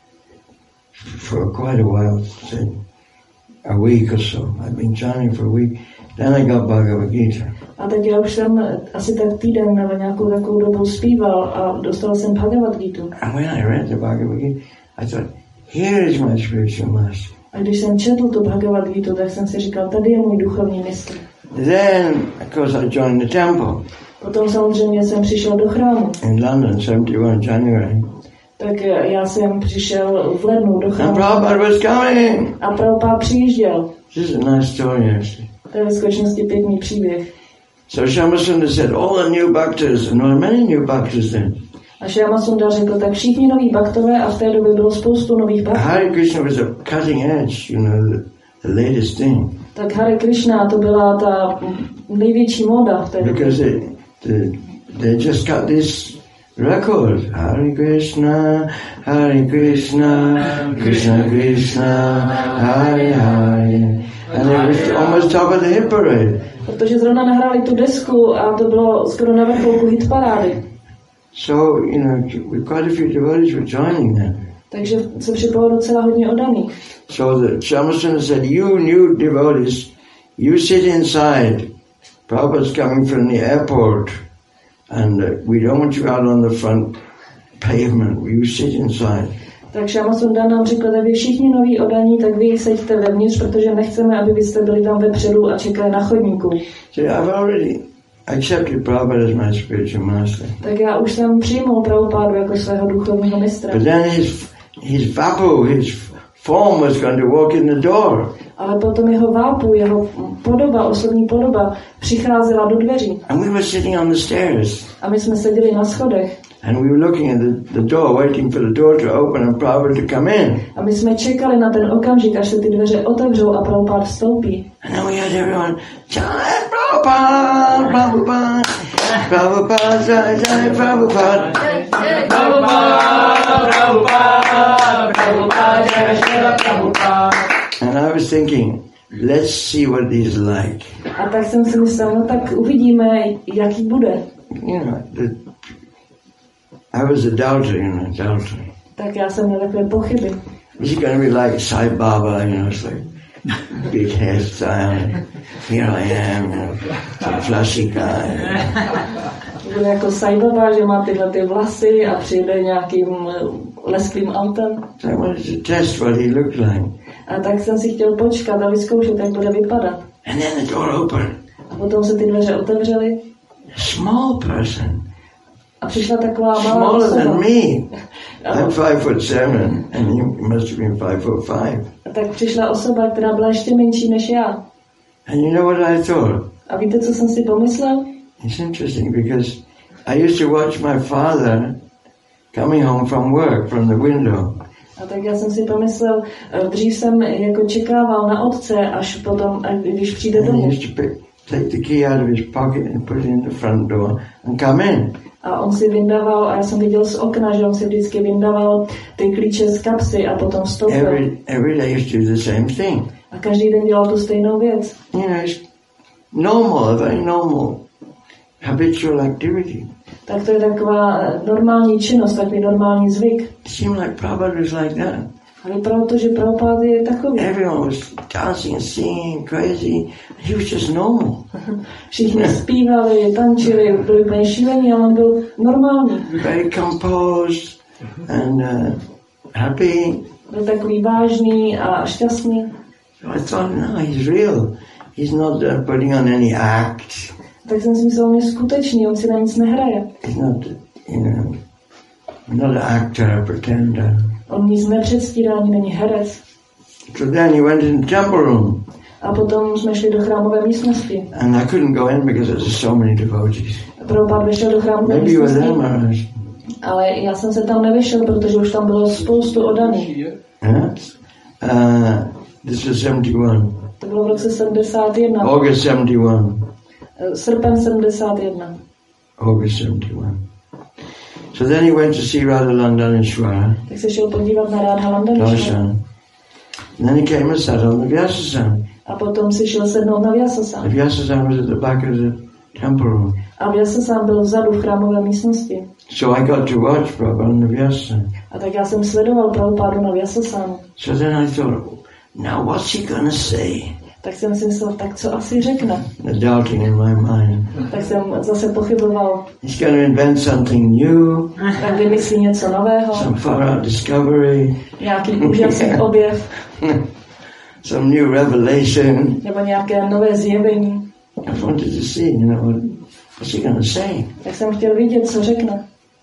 A: for quite a while, say a week or so. I'd been chanting for a week. Then I got Bhagavad Gita.
E: a tak já už jsem asi tak týden nebo nějakou takovou dobu zpíval a dostal jsem Bhagavad Gita.
A: And when I read the Bhagavad Gita, I thought, here is my spiritual master.
E: A když jsem četl tu Bhagavad Gita, tak jsem si říkal, tady je můj duchovní mistr.
A: Then, of course, I joined the temple
E: Potom samozřejmě jsem přišel do chrámu.
A: in London, seventy-one January.
E: Tak já jsem přišel v lednu do
A: And
E: chrámu.
A: Prabhupada was coming.
E: A Prabhupada přijížděl.
A: This is a nice story, actually.
E: To je ve skutečnosti pěkný příběh.
A: So Shyamasundar said, all the new bhaktas, and there were many new bhaktas then.
E: A Shyama Sundar řekl, tak všichni noví baktové a v té době bylo spoustu nových baktů.
A: Hare Krishna was a cutting edge, you know, the, the latest thing.
E: Tak Hare Krishna to byla ta největší móda v té době.
A: Because they, they, they just got this record. Hare Krishna, Hare Krishna, Krishna Krishna, Hare Hare. And it was almost top of the hit parade.
E: Protože zrovna nahráli tu desku a to bylo skoro na vrcholku hitparády.
A: So, you know, quite a few devotees were joining them.
E: Takže se připojilo docela hodně oddaných.
A: So the Shyamasundar said, you new devotees, you sit inside. Prabhupada's coming from the airport. And uh, we don't want you out on the front pavement. You sit inside.
E: Tak Shyama Sundar nám řekl, tak vy všichni noví oddaní, tak vy seďte vevnitř, protože nechceme, aby vy jste byli tam vepředu a čekali na chodníku.
A: So I've already, accepted Prabhupada as my spiritual master.
E: Tak já už jsem přijmul Prabhupádu jako svého duchovního mistra.
A: But then his his vapu, his form was going to walk in the door.
E: Ale potom jeho vápu, jeho podoba, osobní podoba přicházela do dveří.
A: And we were sitting on the stairs.
E: A my jsme seděli na schodech.
A: And we were looking at the, the door, waiting for the door to open and Prabhupada to come in.
E: A my jsme čekali na ten okamžik, až se ty dveře otevřou a Prabhupád vstoupí.
A: And then we had everyone, Jai Prabhupada, Prabhupada, Prabhupada, Jai Jai Prabhupada.
C: Prabhupada, Prabhupada, Prabhupada, Jai Shri Prabhupada.
A: And I was thinking, let's see what he's like.
E: A tak jsem si myslel, no tak uvidíme, jaký bude.
A: You know, the, I was a doubter, you know, doubter.
E: Tak já jsem měl takové pochyby.
A: Is he going to be like Sai Baba, you know, it's like big hairstyle, here I am, you know, some flashy guy.
E: Bude jako Sai Baba, že má tyhle ty vlasy a přijde nějakým lesklým autem.
A: So I wanted to test what he looked like.
E: A tak jsem si chtěl počkat a vyzkoušet, jak bude vypadat.
A: And then the door opened.
E: A potom se ty dveře otevřely.
A: A small person.
E: A přišla taková malá
A: Smaller
E: osoba.
A: than me. I'm five foot seven, and you must have been five foot five.
E: A tak přišla osoba, která byla ještě menší než já.
A: And you know what I thought?
E: A víte, co jsem si pomyslel?
A: It's interesting because I used to watch my father coming home from work from the window.
E: A tak já jsem si pomyslel, dřív jsem jako čekával na otce, až potom, když přijde
A: And he
E: domů.
A: used to pick, take the key out of his pocket and put it in the front door and come in.
E: A on si vyndával, a já jsem viděl z okna, že on si vždycky vyndával ty klíče z kapsy a potom vstoupil.
A: Every every day used to do the same thing.
E: A každý den dělal tu stejnou věc.
A: You know, it's normal, a very normal, habitual activity.
E: Tak to je taková normální činnost, takový normální zvyk.
A: It seemed like Prabhupada was like that.
E: A vypadalo to, že Prabhupád je takový.
A: Everyone was dancing and singing, crazy. He was just normal.
E: Všichni zpívali, tančili, byli úplně šílení, ale on byl normální.
A: Very composed and uh, happy.
E: Byl takový vážný a šťastný.
A: So I thought, no, he's real. He's not uh, putting on any act.
E: Tak jsem si myslel, on je skutečný, on si na nic nehraje.
A: He's not, you know, not an actor, a pretender.
E: On nic nepředstírá, ani není herec.
A: So then he went in the temple room.
E: A potom jsme šli do chrámové místnosti.
A: And I couldn't go in because there were so many devotees.
E: Prabhupád vešel do chrámové
A: Maybe you were there,
E: místnosti.
A: Maharaj.
E: Ale já jsem se tam nevešel, protože už tam bylo spoustu oddaných.
A: Yeah? Uh, this was seventy-one.
E: To bylo v roce sedmdesát jedna.
A: August seventy-one.
E: Srpen sedmdesát jedna.
A: August seventy-one. So then he went to see Radha Landaneshwara.
E: Tak se šel podívat na Radha Landaneshwara.
A: Darshan. And then he came and sat on the Vyasasana.
E: A potom si šel sednout na
A: The
E: Vyasasana.
A: Vyasasana was at the back of the temple room.
E: A Vyasasana byl vzadu v chrámové místnosti.
A: So I got to watch Prabhupada on the Vyasasana.
E: A tak já jsem sledoval Prabhupádu na Vyasasanu.
A: So then I thought, now what's he gonna say?
E: Tak jsem si myslel, tak co asi řekne?
A: The doubting in my mind.
E: Tak jsem zase pochyboval.
A: He's gonna invent something new,
E: Tak vymyslí něco nového,
A: some far out discovery,
E: nějaký úžasný objev,
A: some new revelation.
E: nebo nějaké nové zjevení.
A: I wanted to see, you know, what, what's he gonna say?
E: Tak jsem chtěl vidět, co řekne.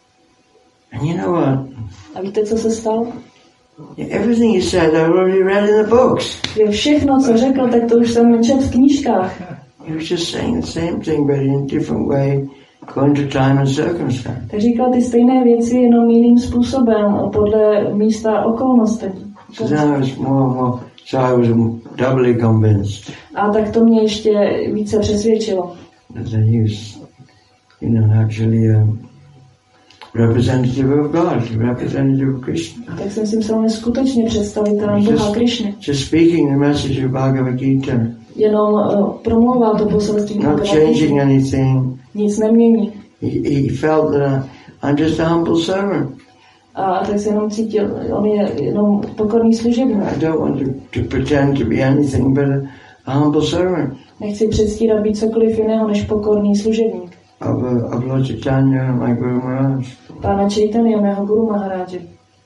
A: And you know what?
E: A víte, co se stalo?
A: Everything he said, I already read in the books.
E: Že všechno, co řekl, tak to už jsem četl v knížkách.
A: He was just saying the same thing, but in a different way, according to time and circumstance.
E: Tak říkal ty stejné věci jenom jiným způsobem, podle místa a okolností.
A: So then I was more and more, so I was doubly convinced
E: A tak to mě ještě více přesvědčilo.
A: that he was, you know, actually a representative of God, representative of Krishna.
E: Tak jsem si myslel, že skutečně představitelem Boha Krišny.
A: Just speaking the message of Bhagavad Gita,
E: Jenom uh, promlouvá to poselství
A: not
E: Bhagavad
A: changing
E: Gita.
A: anything.
E: Nic nemění.
A: He, he felt that I'm just a humble servant.
E: A tak se jenom cítil, on je jenom pokorný služebník.
A: I don't want to, to pretend to be anything but a, a humble servant
E: Nechci předstírat být cokoliv jiného než pokorný služebník.
A: of, uh, of Lord Chaitanya, my Guru Maharaj.
E: Pána Chaitanya, mého Guru Maharáže.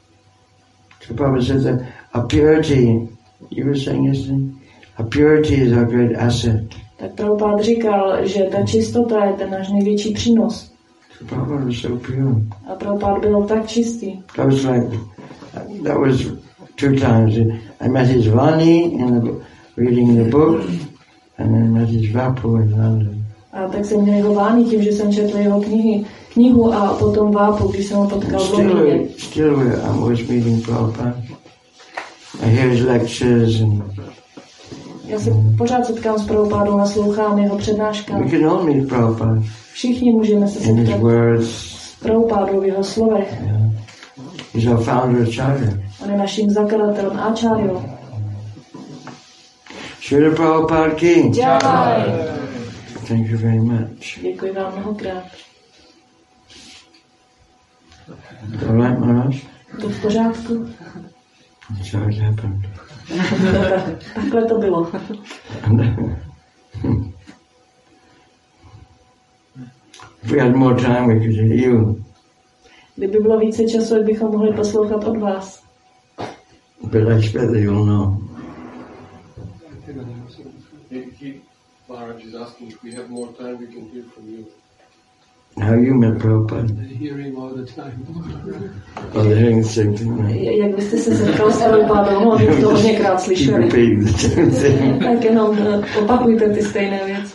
A: So Prabhupada said that a purity, you were saying yesterday, a purity is our great asset.
E: Tak Prabhupád říkal, že ta čistota je ten náš největší přínos.
A: So Prabhupada was so pure.
E: A Prabhupád byl tak čistý.
A: That was like, that was two times. I met his Vani in the, reading the book, and then met his Vapu in London.
E: A tak jsem měl jeho vány tím, že jsem četl jeho knihy, knihu a potom Vápu, když jsem ho potkal v Londýně.
A: Still, still I was meeting Prabhupada. I hear his lectures and
E: Já se pořád setkám s Prabhupádou, naslouchám jeho přednáškám.
A: we can all meet Prabhupada
E: Všichni můžeme se
A: in his
E: setkat
A: words.
E: s Prabhupádou v jeho slovech.
A: Yeah. He's our founder Acharya.
E: On je naším zakladatelem Acharyo.
A: Srila Prabhupada Ki.
E: Jai!
A: Thank you very much.
E: Děkuji vám mnohokrát.
A: All right, Maharaj?
E: To v pořádku?
A: That's how it happened.
E: Takhle to bylo.
A: If we had more time, we could hear you.
E: Kdyby bylo více času, tak bychom mohli poslouchat od vás.
A: But I expect that you'll know.
B: He, he, Maharaj is asking if we have more time, we can hear from you.
A: How you met Prabhupada?
B: I hear him all the time.
A: Oh, they're hearing the same thing, right?
E: Jak byste se setkal s Prabhupádou, no, oni to hodněkrát
A: Keep
E: slyšeli.
A: repeating the same thing.
E: Tak jenom eh, opakujte ty stejné věci.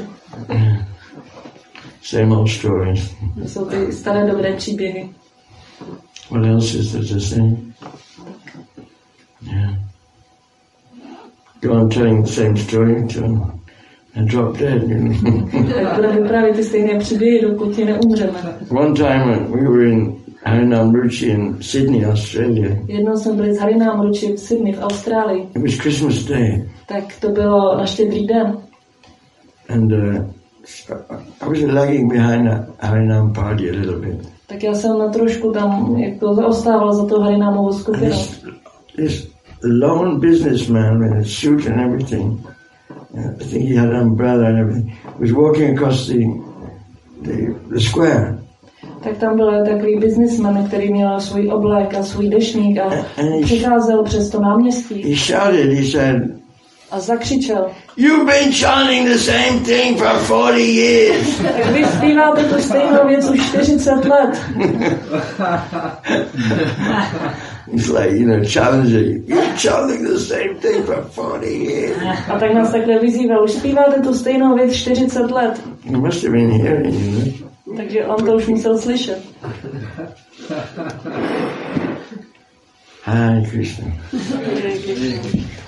A: Same old stories.
E: To jsou ty staré dobré příběhy.
A: What else is there to say? Yeah. Go on telling the same story until I drop dead. You know?
E: Tak budeme vyprávět ty stejné příběhy, dokud je neumřeme.
A: One time we were in Harinam Ruchi in Sydney, Australia.
E: Jednou jsme byli s Harinam Ruchi v Sydney v Austrálii.
A: It was Christmas Day,
E: Tak to bylo na Štědrý den.
A: and uh, I was lagging behind the Harinam party a little bit.
E: Tak já jsem na trošku tam jako zaostával za tou Harinámovou
A: And
E: skupinou.
A: this, this lone businessman in a suit and everything, uh, I think he had an umbrella and everything, was walking across the the, the square.
E: Tak tam byl takový businessman, který měl svůj oblek a svůj deštník a přicházel přes to náměstí
A: He shouted, he said,
E: a zakřičel.
A: "You've been chanting the same thing for forty years."
E: Tak vy zpíváte tu stejnou věc už čtyřicet let.
A: It's like, you know, challenging. You're chanting the same thing for forty years.
E: A tak nás takhle vyzýval, už zpíváte tu stejnou věc čtyřicet let.
A: He must have been hearing you.
E: Takže on to už musel slyšet.
A: Hare Krishna.
E: Takže-